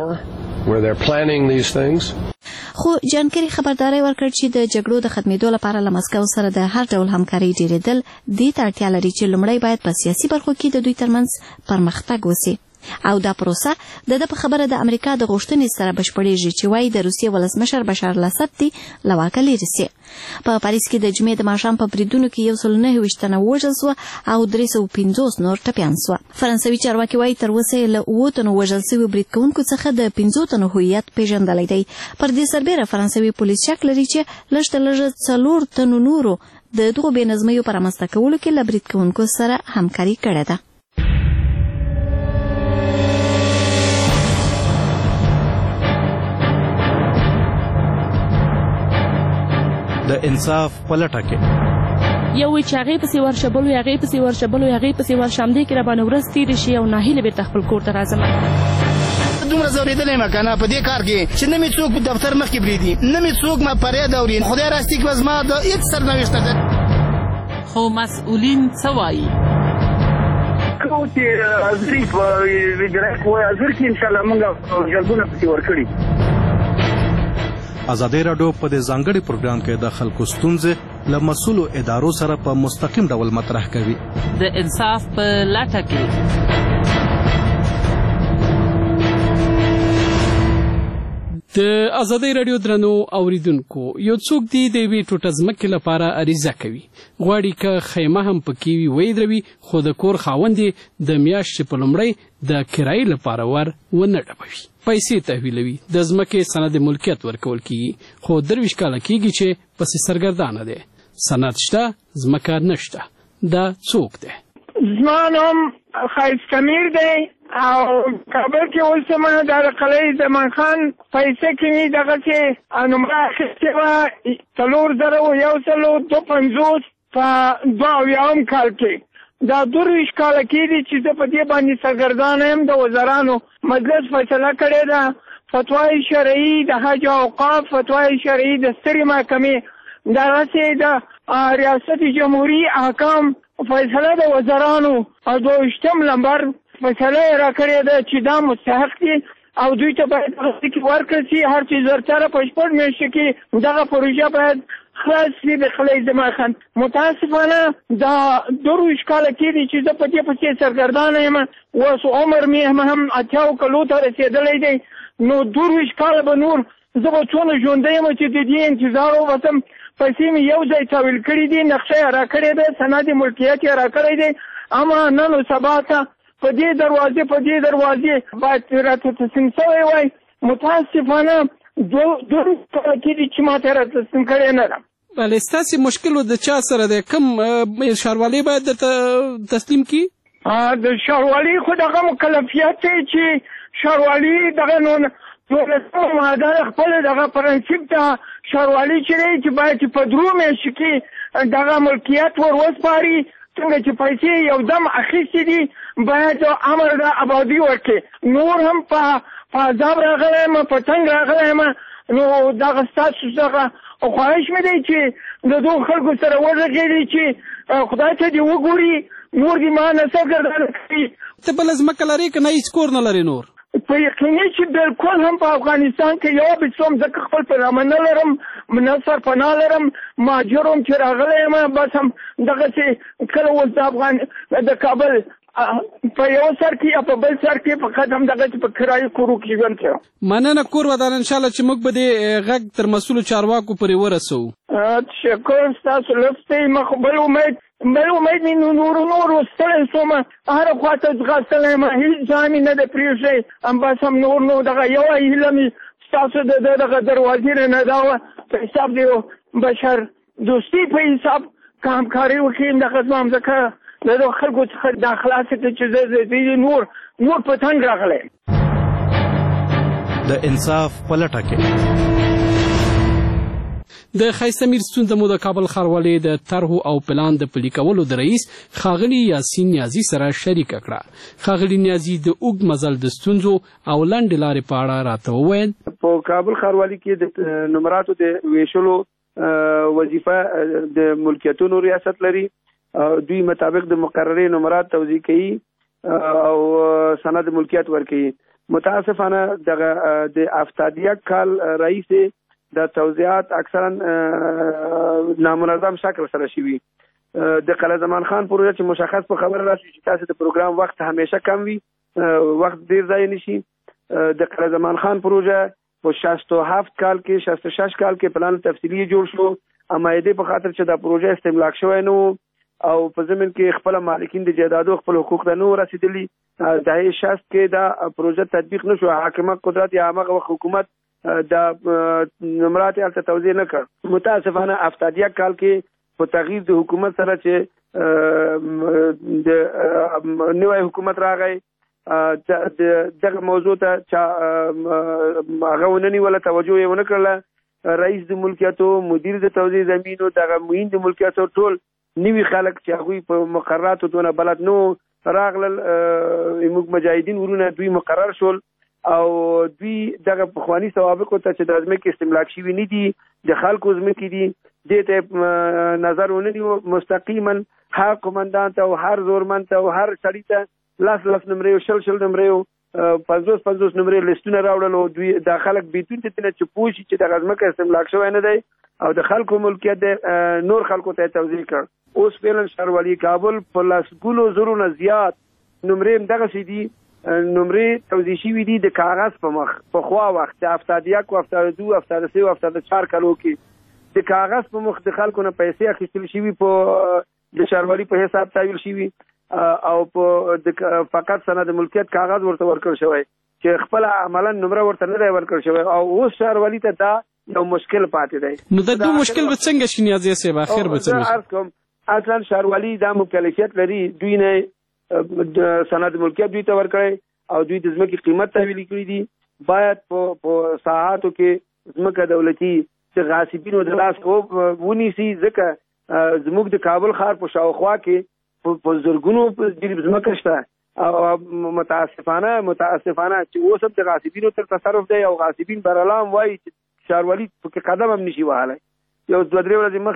ورکړو. خو جان کیری خبرداری ورکړ چې د جګړو د ختمېدو لپاره له مسکو سره د هر ډول همکارۍ ډېرېدل دې ته اړتیا لري چې لومړی باید په سیاسي برخو کې د دوی ترمنځ پرمختګ وسي او دا پروسه د په خبره د امریکا د غوښتنې سره بشپړېږي چې وایي د روسیې ولسمشر بشار الاسد دی له واکه لیرې سي. په پاریس کې د جمعې د ماښام په بریدونو کې 129 تنه وژل سوه او 350 نور ټپیان سوه. فرانسوي چارواکي وایي تر اوسه یې له 7 تنو وژل سوي برید کوونکو څخه د 15 تنو هویت پیژندلی دی. پر دې سربیره فرانسوي پولیس شک لري چې لږ تر لږه 4 تنو نورو د دغو بې نظمیو په رامنځته کولو کې له برید کوونکو سره همکاري کړې ده. د انصاف په لټه کې یو چې هغې پسې ورشبلو هغې پسې ورشبلو هغې پسې ورشم دی کې راباندې ورځ تېرې شي او ناهیله بېرته خپل کور ته راځم. دومره ځورېدلی یم که نه په دې کار کې چې نه مې څوک په دفتر مخکې پرېږدي، نه مې څوک ما فریاد اوري. خدای راستي کې به زما د هېڅ سرنوشته ده. خو مسؤلین څه وایي؟ کوم چې حاضري په وزارت حاضر کې انشاءالله موږ جلبونه پسې ورکړي. ازادي راډیو په دې ځانګړي پروګرام کې د خلکو ستونزې له مسؤلو ادارو سره په مستقیم ډول مطرح کوي. د انصاف په لټه کې د ازادي راډیو درنو اوریدونکو یو څوک دی د یوې ټوټه ځمکې لپاره عریضه کوي، غواړي که خیمه هم پکې وي ویې دروي، خو د کور خاوند یې د میاشتې په لومړۍ د کرایې لپاره ور ونه ډبوي، پیسې تحویلوي، د ځمکې سند ملکیت ورکول کیږي، خو 23 کاله کیږي چې پسې سرګردانه دی. سند شته، ځمکه نشته. دا څوک دی؟ زما نوم ښایسته میر دی او کابل کې اوسم. د قلعه زمان خان پیسې کې مې دغسې نمره اخیستې وه 3152 په 22 کال کې. دا 23 کاله کېږي چې زه په دې باندې سرګردانه یم. د وزرانو مجلس فیصله کړې ده، فتوای شرعي د حج او اوقاف، فتوای شرعي د سترې محکمې، دغسې د ریاست جمهوري احکام فیصله د وزرانو او 22 نمبر فیصله یې راکړې ده چې دا مستحق دي او دوی ته باید دغسې کې ورکړل شي. هر چې زرتره په 6 میاشتو کې دغه پروژه باید خلاص شي د قلعه زمان خان. متاسفانه دا 23 کاله کېږي چې زه په دې پسې سرګردانه یم. اوس عمر مې هم 80 کلو ته رسېدلی دی. نو 23 کاله به نور زه به څونه ژوندی یم چې د دې انتظار وباسم. پیسې مې یو ځای تحویل کړي دي، نقشه یې راکړې ده، سند ملکیت یې راکړی دی، اما نن و سبا ته په دې دروازې باید راته تسلیم شوی وای. متاسفانه 2 کاله کېږي چې ما ته راته تسلیم کړی نه ده. بله، ستاسې مشکل د چا سره دی؟ کوم ښاروالۍ باید درته تسلیم کړي؟ د ښاروالۍ خو دغه مکلفیت دی چې ښاروالۍ دغه دولتي ماده خپل دغه پرنسیپ ته ښاروالۍ چې دی چې باید چې په 3 میاشتو کې دغه ملکیت ور وسپاري. څنګه چې پیسې یو دم اخیستې دي باید امر د ابادي ورکړي. نور هم په عذاب راغلی یم، په تنګ راغلی یم. نو دغه ستاسو څخه خواهش مې دی چې د دغو خلکو سره وغږېږي چې خدای ته دې وګوري، نور دې ما نه سرګردانه کړي. ته بله ځمکه لرې که نه هېڅ کور نه لرې نور؟ په یقیني چې بالکل هم په افغانستان کې یو بچوم ځکه خپل په نامه نه لرم، منصر پناه لرم، مهاجر وم چې راغلی یم. بس هم دغسې کله اوس د کابل په یو سر کې یا په بل سر کې فقط هم دغسې په کرایي کورو کې ژوند کوم. مننه کور ودان انشاءالله چې موږ به دې غږ تر مسؤلو چارواکو پورې ورسوو. تشکر ستاسو لطف دی. ما خو بل امید بل امید مې نور ستړی شوم هره خوا ته ځغاستلی یم هېڅ ځای مې نه دی پرېښی بس هم نور نو دغه یوه هیله مې ستاسو د دغه دروازې نه دا وه په حساب د بشر دوستي په حساب که همکاري وکړي دغه زما ځکه د دغو خلکو څخه دا خلاصې ته چې زه نور په تنګ راغلی د انصاف په لټه کې د ښایسته میرستون د مو د کابل ښاروالۍ د طرحو او پلان د پلي کولو د رئیس ښاغلي یاسین نیازي سره شریکه کړه. ښاغلي نیازي د اوږد مزل د ستونزو او لنډې لارې په اړه راته وویل. په کابل ښاروالۍ کې د نمراتو د ویشلو وظیفه د ملکیتونو ریاست لري. دوی مطابق د مقررې نمرات توزیع کوي او سند ملکیت ورکوي. متاسفانه دغه د 71 کال رئیس د توزیعات اکثرا نامنظم شکل سره شوي. د قلعه زمان خان پروژه چې مشخص په خبر راشي چې تاسو د پروګرام وخت همیشه کم وي وخت ډیر ځای نشي. د قلعه زمان خان پروژه په 67 کال کې 66 کال کې پلان تفصیلی جوړ شو امایدې په خاطر چې دا پروژه استملاک شوی نو او په زمين کې خپل مالکین د جایدادو خپل حقوق ته نو رسیدلی. د 60 کې دا پروژه تطبیق نشو. حاکمه قدرت یا هغه حکومت د نمرات الته توزیع نه کړ. متاسفانه 71 کال کې په تغییر د حکومت سره چې د نوې حکومت راغی دغه موضوع ته هغه ونني ولا توجه یې ونه کړله. رئیس د ملکیتو مدیر د توزیع زمینو دغه موین د ملکیتو ټول نوی خلک چې هغوی په مقرراتو دونه بلد نو راغلل. موږ مجاهدین ورونه دوی مقرر شول او دوی دغه پخواني سوابقو ته چې د ځمکې استملاک شوي نه دي د خلکو ځمکې دي دې ته نظر ونه نیو. مستقیما هر قومندان ته او هر زورمند ته او هر سړي ته لس نمرې شل نمرې 50 نمرې لیستونه راوړل او دوی د خلک بیتون ته چې پوه شي چې دغه ځمکه استملاک شوی نه دی او د خلکو ملکیت نور خلکو ته توزیع کړ. اوس فعلا ښاروالي کابل په لسګونو زرونه زیات نمرې دغه دي نمرې توزیع شوي دي د کاغذ په مخ په خوا وخت 71 او 72 73 او 74 کالو کې د کاغذ په مخ د خلکو نه پیسې اخیستل شوي په د ښاروالي په حساب تحویل شوي او په فقط سند ملکیت کاغذ ورته ورکړل شوی چې خپل عملا نمره ورته نه ورکړل شوی او اوس ښاروالي ته دا یو مشکل پاتې دی. نو د مشکل به څنګه شي نیازي صاحب اخر به څنګه اصلا ښاروالي دا مکلفیت لري دوی نه سند ملکیت دوی ته ورکړي او دوی د ځمکې قیمت تحویل کړی دي. باید په ساحاتو کې ځمکه دولتي چې غاصبینو د لاس ونیسي ځکه زموږ د کابل ښار په شاوخوا کې په زرګونو ځمکه شته او متاسفانه چې اوس هم د غاصبینو تر تصرف دی او غاصبین برالام وایي چې ښاروالي پکې قدم هم نشي وهلی. یو 2-3 ورځې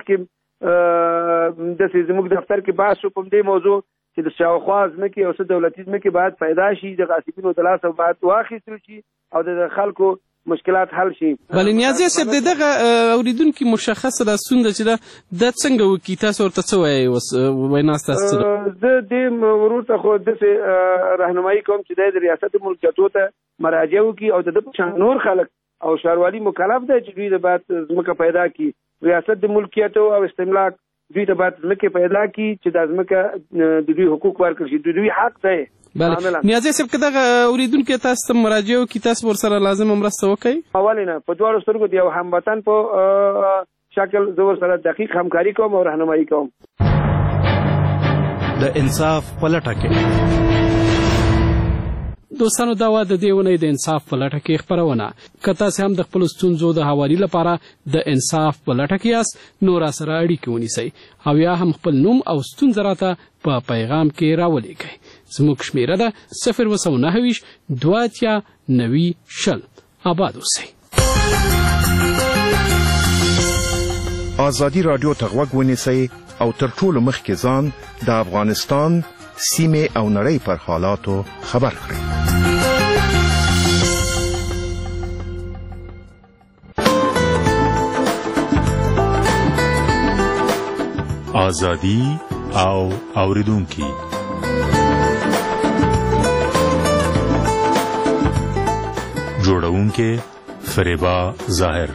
مخکې داسې زموږ دفتر کې بحث شو په دې موضوع چې د شاوخوا ځمکې او څه دولتي ځمکې باید پیدا شي د غاصبینو د لاسه باید واخیستل شي او د خلکو مشکلات حل شي. بل نیازي صاحب دغه اوریدونکو مشخصه دا ستونزه چې د څنګه وکي تاسو ورته څه وایي ویناست تاسو د دې ورته خو د راهنمایي کوم چې د ریاست ملکیتو ته مراجعه وکړي او د په نور خلک او ښاروالي مکلف دی چې دوی د باید ځمکه پیدا کړي. ریاست د ملکیتو او استملاک دوی ته باید ځمکې پیدا کړي چې د ځمکه د دوی حقوق ورکړل شي د دوی حق دی. بله نیازي صاحب که دغه اوریدونکي تاسو ته مراجعه وکړي تاسو ورسره لازمه مرسته وکړئ. اول نه په دواړو سترګو د یو هموطن په شکل زه ورسره دقیق همکاري کوم او راهنمایي کوم. د انصاف په لټه کې دوستانو دا و د دې اونۍ د انصاف په لټه کې خپرونه. که تاسې هم د خپلو ستونزو د هواري لپاره د انصاف په لټه کې یاست نو راسره اړیکې ونیسئ او یا هم خپل نوم او ستونزه راته په پیغام کې راولیږئ. زموږ شمیره ده 029 2 آباد اوسئ. آزادي رادیو ته غوږ ونیسئ او تر ټولو مخکې ځان د افغانستان سیمې او نړۍ پر حالاتو خبر کړئ. آزادی او اوریدونکي جوړونکي فریبا ظاهر.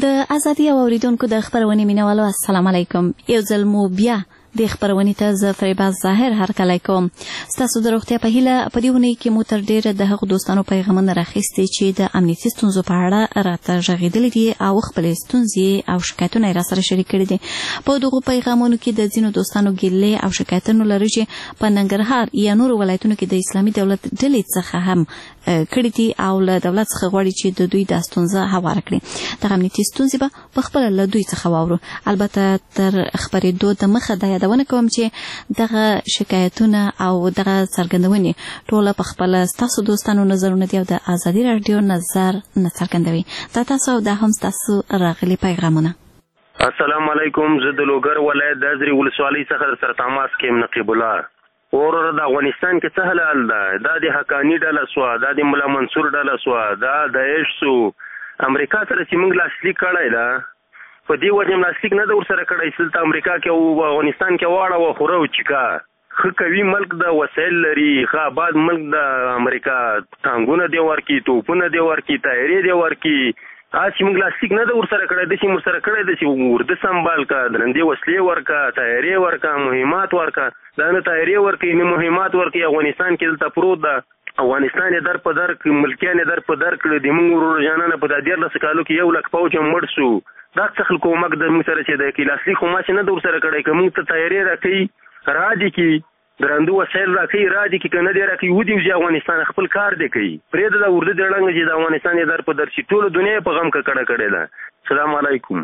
د ازادي اوریدونکو د خبرونې مینوالو السلام علیکم. یو ځل مو بیا د خبرونې ته زه فریبا ظاهر هرکلی کوم. ستاسو د روغتیا په هیله په دې اونۍ کې مو تر ډېره د هغو دوستانو پیغامونه راخیستي چې د امنیتي ستونزو په اړه راته غږېدلي دي او خپلې ستونزې او شکایتونه یې راسره شریک کړي دي. په دغو پیغامونو کې د ځینو دوستانو ګیلې او شکایتونه لري چې په ننګرهار یا نورو ولایتونو کې د اسلامي دولت ډلې څخه هم کړي دي او له دولت څخه غواړي چې د دوی دا ستونزه هواره کړي. دغه امنیتي ستونزې به په خپله له دوی څخه واورو. البته تر خپرېدو دمخه دا یادونه کوم چې دغه شکایتونه او دغه څرګندونې ټوله په خپله ستاسو دوستانو نظرونه دي او د ازادي راډیو نظر نه څرګندوي. دا تاسو او دا هم ستاسو راغلي پیغامونه. السلام علیکم. زه د لوګر ولایت د ازرې ولسوالۍ څخه سره تماس کوم. نقیب الله اوره د افغانستان کې څه حال ده؟ دا د حقانی ډله سوه، دا د ملا منصور ډله سوه، دا د عیش سو امریکا سره چې موږ لاسلیک کړی ده په دې وجه لاسلیک نه ده ورسره کړی. دلته امریکا کې او افغانستان کې واړه وخوره او چیکا ښه قوي ملک د وسایل لري، ښه آباد ملک د امریکا. ټانګونه دی ورکي، توپونه دی ورکي، تایرې دی ورکي. چې موږ لاسلیک نه ده ورسره کړی، داسې موږ سره کړی ده چې ورده سنبال کا، درندې وسلې ورکا، تایرې ورکا، مهمات ورکا. دا نه تایرې ورکوي نه مهمات ورکوي. افغانستان کې دلته پروت ده. افغانستان یې در په در ملکیان یې در په در کړي دي. موږ ورور جانانه په دا 14 کالو کې 1 لک پوځ هم مړ شو. دا څه خلکو کومک د موږ سره چې دی کې لاسلیک خو ماشي نه ده ورسره کړی. که موږ ته تایرې راکوي راځي کې درنده وسایل راکوي راځي کې که نه دی راکوي ودي وځي افغانستان خپل کار دی کوي. پرېږده دا ورده دی ړنګه چې د افغانستان یې در په در شي. ټوله دنیا په غم ککړه کړې ده. السلام علیکم.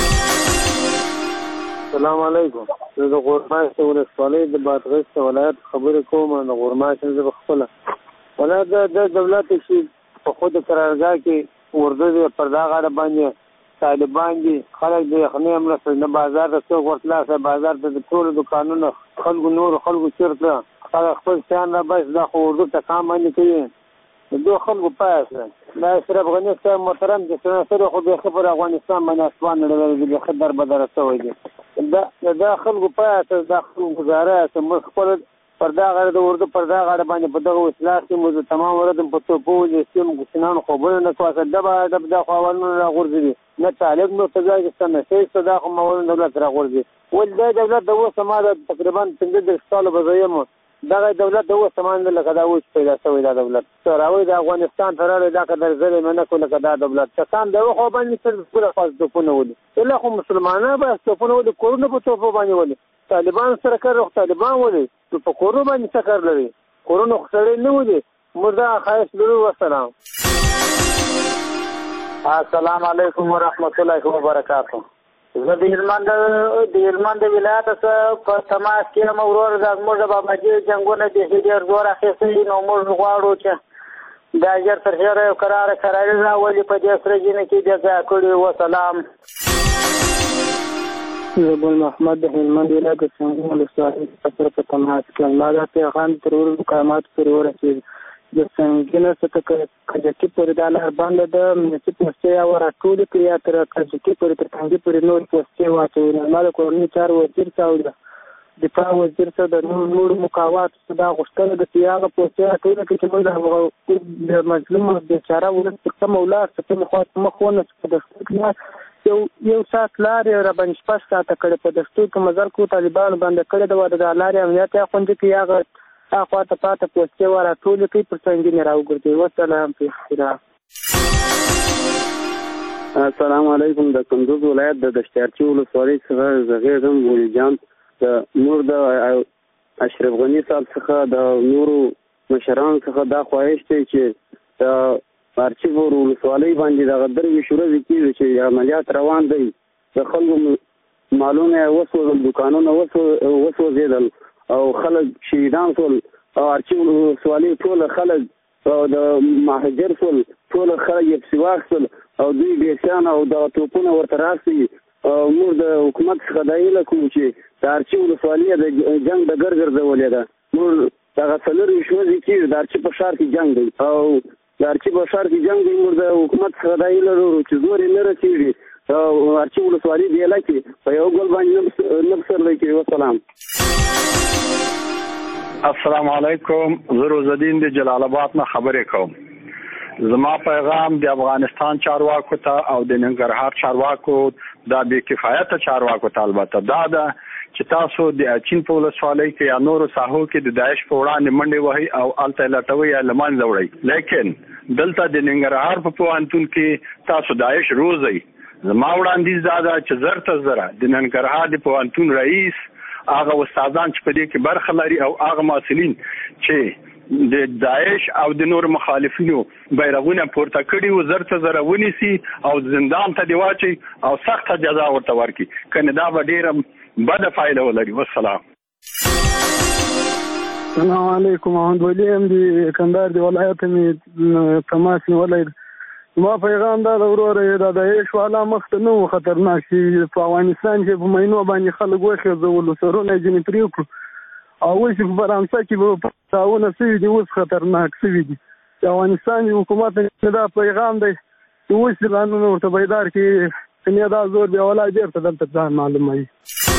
السلام علیکم. زه د غورماشت ولسوالۍ د بادغیس ولایت خبرې کوم. د غورماشت زه په خپله ولایت د دولت چې په خود قرارګاه کې ورده دی پر دا غاړه باندې طالبان دي. خلک د یخنۍ هم رسوي نه بازار ته څوک ورتلاسه. بازار ته د ټولو دوکانونو خلکو نورو خلکو چېرته خلک خپل شیان راباسي. دا خو اردو ته کام باندې کوي د دوه خلکو پاسه. دا اشرف غني صاحب محترم چې سره خو بیخي پر افغانستان باندې اسوان نړولی دي، بیخي در بدره شوی دي. دا خلکو پاسه دا خلکو ګزاره چې موږ خپل پر دا غاړه د اردو پر دا غاړه باندې په دغه اصلاح کې موږ تمام ورځ په توپو ولې موږ کسانانو خوبونه نه کواسه ډب دا خو اولونه راغورځي نه طالب نو تځای کې نه شي دا خو مولن دولت راغورځي. ول دا دولت د اوس ما تقریبا 15 سال بزایم دغه دولت د اوس سامان لکه دا اوس پیدا شوی. دا دولت راوي د افغانستان تراره دا قدر ظلم نه کوله کدا دولت څنګه دا خو باندې څه ټول خاص دوپونه ولي الا خو مسلمانانه به دوپونه ولي کورونه په توپو باندې ولي طالبان سره کار طالبان ولي په کورونه باندې څه کار لري کورونه خسرې نه ولي مردا خاص لرو. والسلام. السلام علیکم ورحمت الله وبرکاته. زه د هلمند ولایت څخه په تماس کې یم. ورور زموږ باباجي جنګونه د ډېر زور اخیستی نو موږ غواړو چې دا ژر تر ژره یو قرارې راولي په دې سرجینه کې د ځای کړي. وسلام. زه ګل محمد د هلمند ولایت د څنګه ولسوالۍ څخه په تماس کې یم. ما دا پیغام تر ورور مقامات پورې ورسېد. د څنګه څخه کجکی پورې د لار باندې د مناسب پوسټي او راټول کړی یا تر کجکی پورې تر څنګه پورې نور پوسټي واچوي. ما د کورنۍ چارو وزیر څخه دفاع وزیر څخه د نور مقاومت دا غوښتنه د سیاغه پوسټي راټول کړي چې موږ د مظلوم بیچاره ولس په مولا څخه مخونه څخه یو سات لارې را باندې شپږ ساعته کړې په دستور کې مزل کو طالبان باندې کړې د لارې امنیت یا خوندې کې هغه اخواته پاته پوسټي ورا ټول کې پر څنګه راوګرځي. والسلام په خیر. السلام علیکم. د کندوز ولایت د دشتارچی ولسوالۍ څخه زغیرم ولیجان د نور د اشرف غنی صاحب څخه د نورو مشران څخه دا خواهش دی چې د ارچیف ولسوالۍ باندې د غدر وشورز کیږي چې عملیات روان دي. د خلکو مالونه وسوځل، دکانونه وسوځیدل او خلک شهیدان شول او ارچیف ولسوالۍ ټول خلک او د مهاجر شول ټول خلک یې پسې واخیستل او دوی بیسیان او د توپونه ورته راسي. موږ د حکومت څخه دا هیله کوو چې د ارچیف ولسوالۍ د جنګ ډګر ګرځولې ده. موږ دغه څلور ورځې کېږي د ارچیف په ښار کې جنګ دی او د ارچیف په ښار کې جنګ دی. موږ د حکومت څخه دا هیله لرو چې زور یې نه رسېږي او ارچیف ولسوالۍ دې علاقې په یو ګل باندې نه پسرلی کوي. والسلام. السلام علیکم. زه روزالدین د جلال آباد نه خبرې کوم. زما پیغام د افغانستان چارواکو ته او د ننګرهار چارواکو دا بې کفایته چارواکو ته البته دا ده چې تاسو د چین په ولسوالۍ کې یا نورو ساحو کې د داعش په وړاندې منډې وهئ او هلته یې لټوئ یا له منځه وړئ، لیکن دلته د ننګرهار په پوهنتون کې تاسو داعش روزئ. زما وړاندیز دا ده چې زر تر زره د ننګرهار د پوهنتون رئیس، هغه استادان چې په دې کې برخه لري او هغه محصلین چې د داعش او د نور مخالفینو بیرغونه پورته کړي و زر ته زره ونیسي او زندان ته دی واچي او سخته جزا ورته ورکړي، کنه دا به ډیره بده فایده ولري. والسلام. السلام علیکم. محمد ولی ام دی کندهار دی ولایت می تماس ولایت. ما پیغام دا وروره دا د هیڅ والا مخته نو خطرناک شي په افغانستان کې په مینو باندې خلک وخه زول سرونه جنې پریوکو او چې په فرانسه کې په تاونه سوي دي اوس خطرناک سوي دي. د افغانستان حکومت دا پیغام دی چې اوس قانون ورته بیدار کې کنه دا زور دی ولا ډیر ته دلته ځان معلومه وي.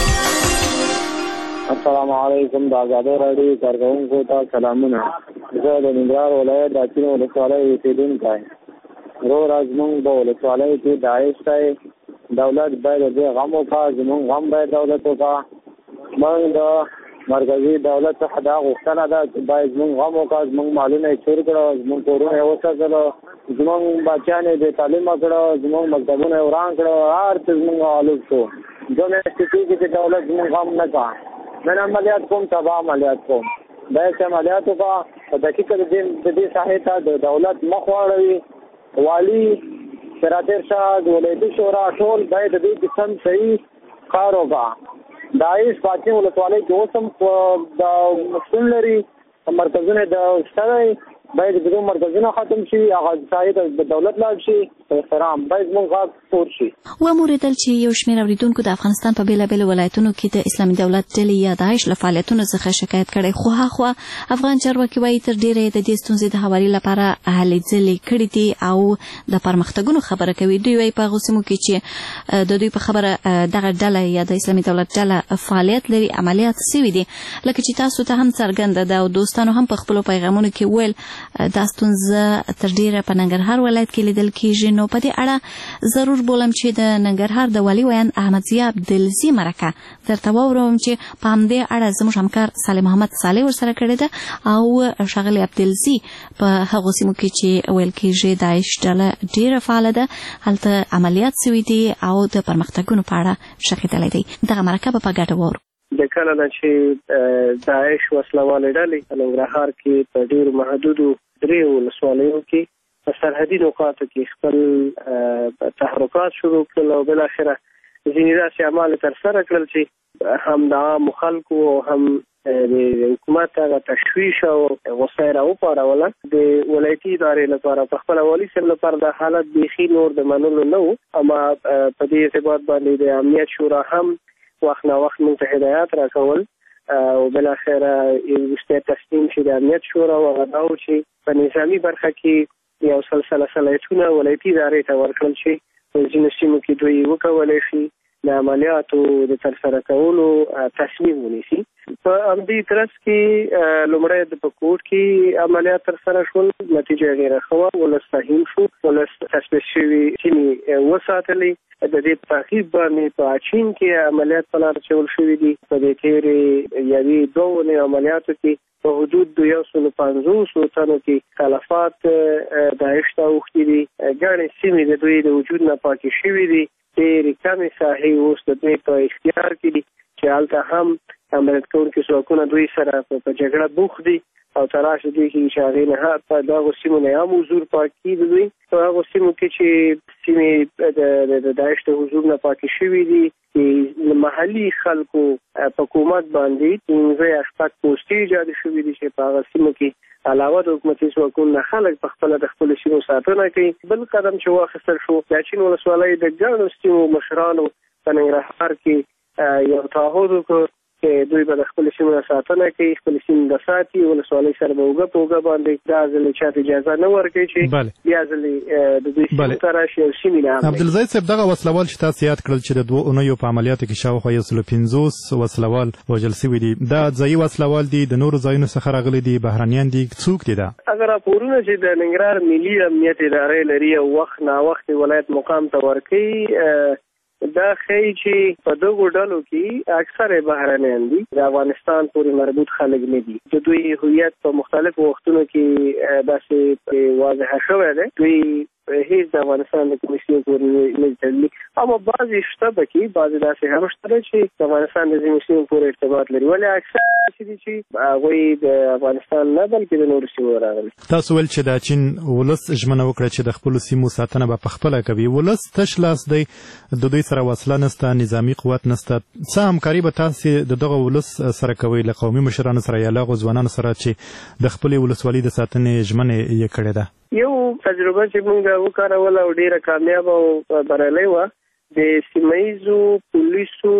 السلام علیکم. د آزادۍ راډیو کارکونکو ته سلامونه. زه د ننګرهار ولایت د اچین ولسوالۍ اوسېدونکی یم. راز مونږ په ولسوالۍ کې داعش ته دولت باید د غم وکړه، زمونږ غم باید دولت وکړه. موږ د مرکزي دولت څخه دا غوښتنه ده چې باید زمونږ غم وکړه، زمونږ مالونه یې چور کړه، زمونږ کورونه یې وساتله، زمونږ بچیان یې بې تعلیمه کړه، زمونږ مکتبونه یې وران کړه، هر څه زمونږ غالب شو. 2 میاشتې کېږي چې دولت زمونږ غم نه کړه. نن عملیات کوم، سبا عملیات کوم. دا چې عملیات وکړه په دقیقه د دې ساحې ته د دولت مخ واړوي. والي سراتیر شاه د ولایتي شورا ټول باید د دې قسم صحیح کار وکړه. داعش پاتې ولسوالۍ کې اوس هم د مسؤل لري مرکزونه د شته باید د مرکزونه ختم شي، هغه ځای د دولت لاړ شي، احترام باید موږ پور شي. وموریدل چې یو شمېر اوریدونکو د افغانستان په بیلابیلو ولایتونو کې د اسلامي دولت ډلې یا داعش له فعالیتونو څخه شکایت کړی، خو هاخوا افغان چارواکي وایي تر ډیره د دې ستونزې د هواري لپاره هلې ځلې کړي دي او د پرمختګونو خبره کوي. دوی وایي په هغو سیمو کې چې د دوی په خبره دغه ډله یا د اسلامي دولت ډله فعالیت لري، عملیات سوي دي. لکه چې تاسو ته هم څرګنده ده او دوستانو هم په خپلو پیغامونو کې ویل دا ستونزه تر ډیره په ننګرهار ولایت کې لیدل کیږي. نو په دې اړه ضرور بولم چې د ننګرهار د والي ویان احمد ضیا عبدالزي مرکه درته واورم چې په همدې اړه زموږ همکار صالح محمد صالح ورسره کړې ده او ښاغلي عبدالزي په هغو سیمو کې چې ویل کیږي داعش ډله ډیره فعاله ده، هلته عملیات سوي دي او د پرمختګونو په اړه شخیدلی دی. دغه مرکه په ګډه واورو. د کله نه چې داعش وسلوالې ډلې په ننګرهار کې په ډېرو محدودو 3 ولسوالیو کې په سرحدي نقاطو کې خپل تحرکات شروع کړل او بالاخره ځینې داسې اعمال ترسره کړل چې هم د عامو خلکو او هم د حکومت هغه تشویش او غصه یې راوپاروله. د ولایتي ادارې لپاره په خپله والي صاحب لپاره دا حالت بیخي نور د منلو نه و، اما په دې ارتباط باندې د امنیت شورا هم وخت نا وخت موږ ته هدایات راکول او بالاخره وروستی تصمیم چې د امنیت شورا هغه دا و چې په نظامي برخه کې یو سلسله صلاحیتونه ولایتي ادارې ته ورکړل شي، په ځینو سیمو کې دوی وکولی شي د عملیاتو د ترسره کولو تصمیم ونیسي. په همدې ترڅ کې لومړی د پکوټ کې عملیات ترسره شول، نتیجه یې ډېره ښه وه، ولس فهیم شو، ولس تثبیت شوي سیمې وساتلې. د دې تعقیب باندې په اچین کې عملیات په لار اچول شوي دي. په دې تېرې یوې 2 عملیاتو کې په حدود د 150 تنو کې تلفات داعش ته اوښتي دي. ګڼې سیمې د دوی د وجود نه پاکې شوي دي. ډېرې کمې ساحې اوس د دوی په اختیار کې دي چې هلته هم عملیات کوونکي ځواکونه دوی سره په جګړه بوخت دي او تلاش دوی کوي چې هغې نه په دغو سیمو نه هم حضور پاک کړي. د دوی په هغو سیمو کې چې سیمې د داعش د حضور نه پاکې شوي دي، د محلي خلکو په حکومت باندې 15 پوستې ایجاد شوي دي چې په هغه سیمو کې علاوه د حکومتي ځواکونو نه خلک په خپله د خپلو سیمو ساتنه کوي. بل قدم چې واخیستل شو د اچین ولسوالۍ د ګڼو سیمو مشرانو په ننګرهار کې یو تعهد وکړ چې دوی به د خپل سیمو ساتنه کوي، خپل سیمو د ساتي، ولسوالۍ سره به اوږه په اوږه باندې دا ځل چاته اجازه نه ورکوي چې بیا ځل د دوی سیمو ته راشي او سیمې نه عبدالزید صاحب دغه وسلوال چې تاسو یاد کړل چې د 2 اونیو په عملیاتو کې شاوخوا 150 وسلوال وژل شوي دي، دا ځایي وسلوال دي، د نورو ځایونو څخه راغلي دي، بهرنیان دي، څوک دي؟ دا هغه راپورونه چې د ننګرهار ملي امنیت ادارې لري او وخت ناوخت ولایت مقام ته ورکوي، دا ښیي چې په دغو ډلو کې اکثره بهرنیان دي، د افغانستان پورې مربوط خلک نه دي. د دوی هویت په مختلفو وختونو کې داسې واضح شوی دی، دوی هیڅ د افغانستان د کومې سیمې پورې نه تړلي، اما بعضې شته پکې، بعضې داسې هم شته چې د افغانستان د ځینو سیمو پورې ارتباط لري، ولې اکثر داسې دي چې هغوی د افغانستان نه بلکې د نورو سیمو راغلي. تاسو ویل چې د چین ولس ژمنه وکړه چې د خپلو سیمو ساتنه به پخپله کوي، ولس تش لاس دی، د دوی سره وسله نسته، نظامي قوت نسته، څه همکاري به تاسې د دغه ولس سره کوئ له قومي مشرانو سره یا له هغو ځوانانو سره چې د خپلې ولسوالۍ د ساتنې ژمنه یې کړې ده؟ یو تجربه چې موږ وکاروله او ډیره کامیابه او بریالۍ وه، د سیمهیزو پولیسو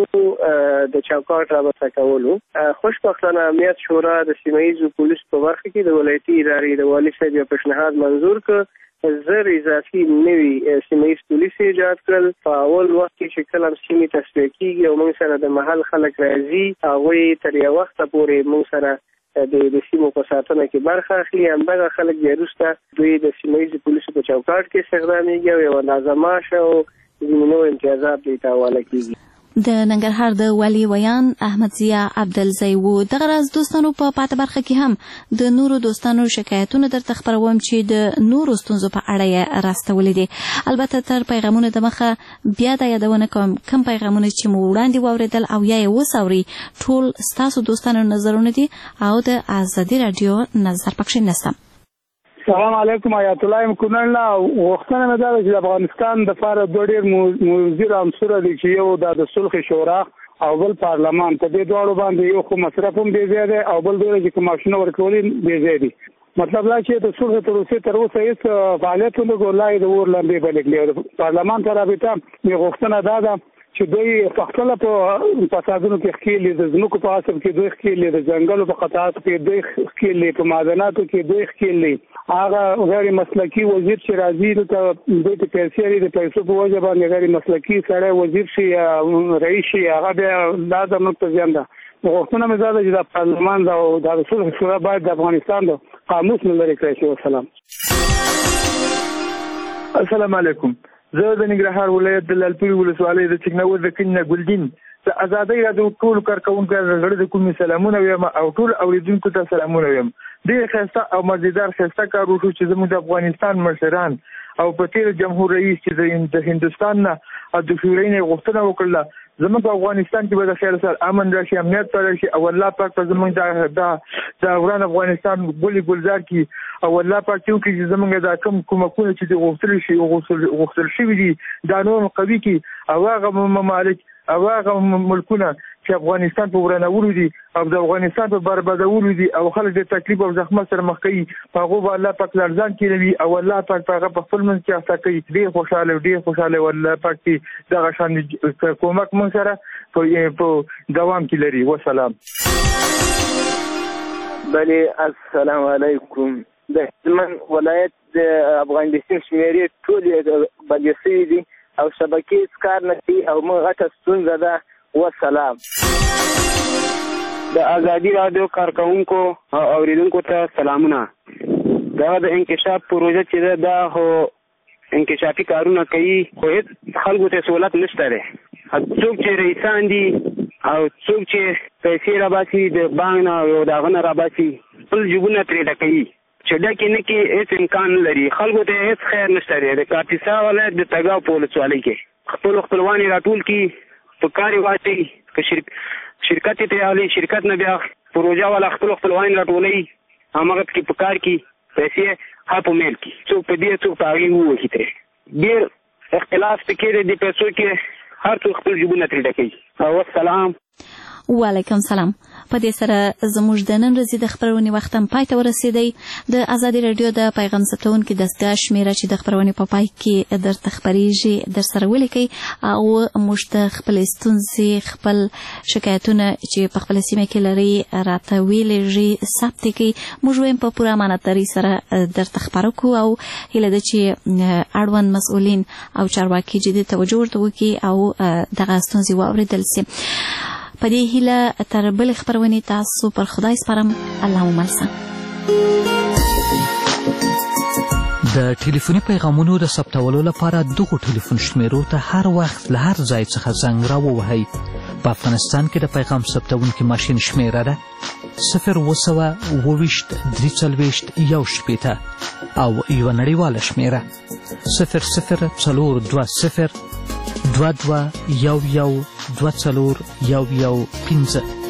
د چوکاټ رابطه کولو. خوشبختانه امنیت شورا د سیمهیزو پولیسو په برخه کې د ولایتي ادارې د والي صاحب یو پیشنهاد منظور کړ، زر اضافي نوي سیمهیز پولیس ایجاد کړل. په اول وخت کې چې کله سیمې تصفیه کېږي او موږ سره د محل خلک راځي، هغوی تر یو وخته پورې موږ سره د سیمو په ساتنه کې برخه اخلي. همدغه خلک بیا وروسته دوی د سیمهیزو پولیسو په چوکاټ کې استخدامیږي او یوه اندازه معاش او ځینې نور امتیازات دوی ته حواله کېږي. د ننګرهار د والي ویان احمد ضیا عبدالزی و. دغه راز دوستانو په پاته برخه کې هم د نورو دوستانو شکایتونه درته خپروم چې د نورو ستونزو په اړه یې راستولي دي. البته تر پیغامونو د مخه بیا دا یادونه کوم کم پیغامونه چې مو وړاندې واورېدل او یا یې وساوري ټول ستاسو دوستانو نظرونه دي او د ازادي راډیو نظر پکښې نشته. سلام علیکم، آیت الله یم کونړ. وختونه مې دا چې د افغانستان د لپاره دوه ډېر موزیر عنصره دي چې یو د صلح شورا او بل پارلمان، په دې دواړو باندې یو خو مصرف هم بې ځای دی او بل دوی چې کوم معاشونه ورکول بې ځای دي. مطلب دا چې د صلح تر اوسه هیڅ فعالیت ونه کړی، لا یې د اور لمبې بلې کړې. پارلمان ته رابطه مې غوښتنه دا ده چې دوی پخپله په فسادونو کې ښکېلي، د ځمکو په غصب کې دوی ښکېلي، د ځنګلو په قطعاتو کې دوی ښکېلي، په معدناتو کې دوی ښکېلي. هغه غیر مسلکي وزیر چې راځي دلته دوی ته پیسې لري، د پیسو په وجه باندې غیر مسلکي سړی وزیر شي یا رئیس شي، هغه بیا دا زموږ ته زیان ده. غوښتنه مې دا ده چې د پارلمان او د صلح شورا باید د افغانستان د قاموس نه لرې کړی شي. وسلام. السلام علیکم. زه د ننګرهار ولایت د لعلپورې ولسوالۍ د چکنور د کلي نه ګلدین د ازادۍ راډیو ټولو کارکوونکو ته زړه د کومې سلامونه وایم او ټول اورېدونکو ته سلامونه وایم. ډېر ښایسته او مزیدار ښایسته کار وشو چې زموږ د افغانستان مشران او په تېر جمهور رئیس چې د هندوستان نه او د شورای نه غوښتنه وکړله زموږ په افغانستان کې به د خیر سره امن راشي، امنیت پیدا شي او الله پاک په زموږ د وران افغانستان ګلي ګلزار کړي او الله پاک چې وکړي چې زموږ دا کوم کومکونه چې غوښتل شوي دي دا نور قوي کړي او هغه ممالک او هغه ملکونه چې افغانستان په ورانولو دي او د افغانستان په بربادولو دي او خلک د تکلیف او زحمت سره مخ کوي، په هغو به الله پاک لرزان کړي او الله پاک په هغه په خپل منځ کې احسا کوي. ډېر خوشحاله او الله پاک چې دغه شان کومک موږ سره په دوام کې لري. وسلام. بله السلام علیکم. د هلمند ولایت د افغانستان شمیرې ټولې بندې شوي دي او شبکې کار نه کوي او موږ غټه ستونزه ده. والسلام. د ازادي راډیو کارکوونکو او اوریدونکو ته سلامونه. دا د انکشاف پروژه چې ده دا خو انکشافي کارونه کوي خو هېڅ خلکو ته سهولت نشته دی. څوک چې رئیسان دي او څوک چې پیسې راباسي د بانک نه او د هغه نه راباسي خپل جیبونه ترې ډکوي چې ډکې نه کړي هېڅ امکان نه لري. خلکو ته هېڅ خیر نشته دی. د کاپیسا ولایت د تګاو په ولسوالۍ کې خپلوان یې راټول کړي په کار یې واچوي که شرکت یې تیاروي، شرکت نه بیا پروژه والا خپلوان یې راټولوي هماغه پکې په کار کې پیسې ها په میل کړي، څوک په دې څوک په هغې ووهي ترې. ډېر اختلاف پکې دی د پیسو کې، هر څوک خپل جیبونه ترې ډکوي. والسلام. وعلیکم سلام. په دې سره زموږ د نن ورځې د خبرونې وخت هم پای ته ورسېدی. د ازادي راډیو د پیغام ثبتونکي دستګاه شمېره چې د خبرونې په پای کې درته خپرېږي درسره ولیکئ او موږ ته خپلې ستونزې خپل شکایتونه چې په خپله سیمه کې لري راته ویلېږئ ثبت کړئ. موږ وایم په پوره امانتدارۍ سره درته خپاره کړو او هیله ده چې اړوند مسؤلین او چارواکي جدي توجه ورته وکړي او دغه ستونزې واورېدل سي. په دې هیله تر بلې خپرونې تاسو پر خدای سپارم. الله مو مل شه. د ټلیفوني پیغامونو د ثبتولو لپاره دغو ټلیفون شمیرو ته هر وخت له هر ځای څخه زنګ راووهئ. په افغانستان کې د پیغام ثبتونکي ماشین شمیره ده 0202341 او یوه نړیواله شمیره 004022112415.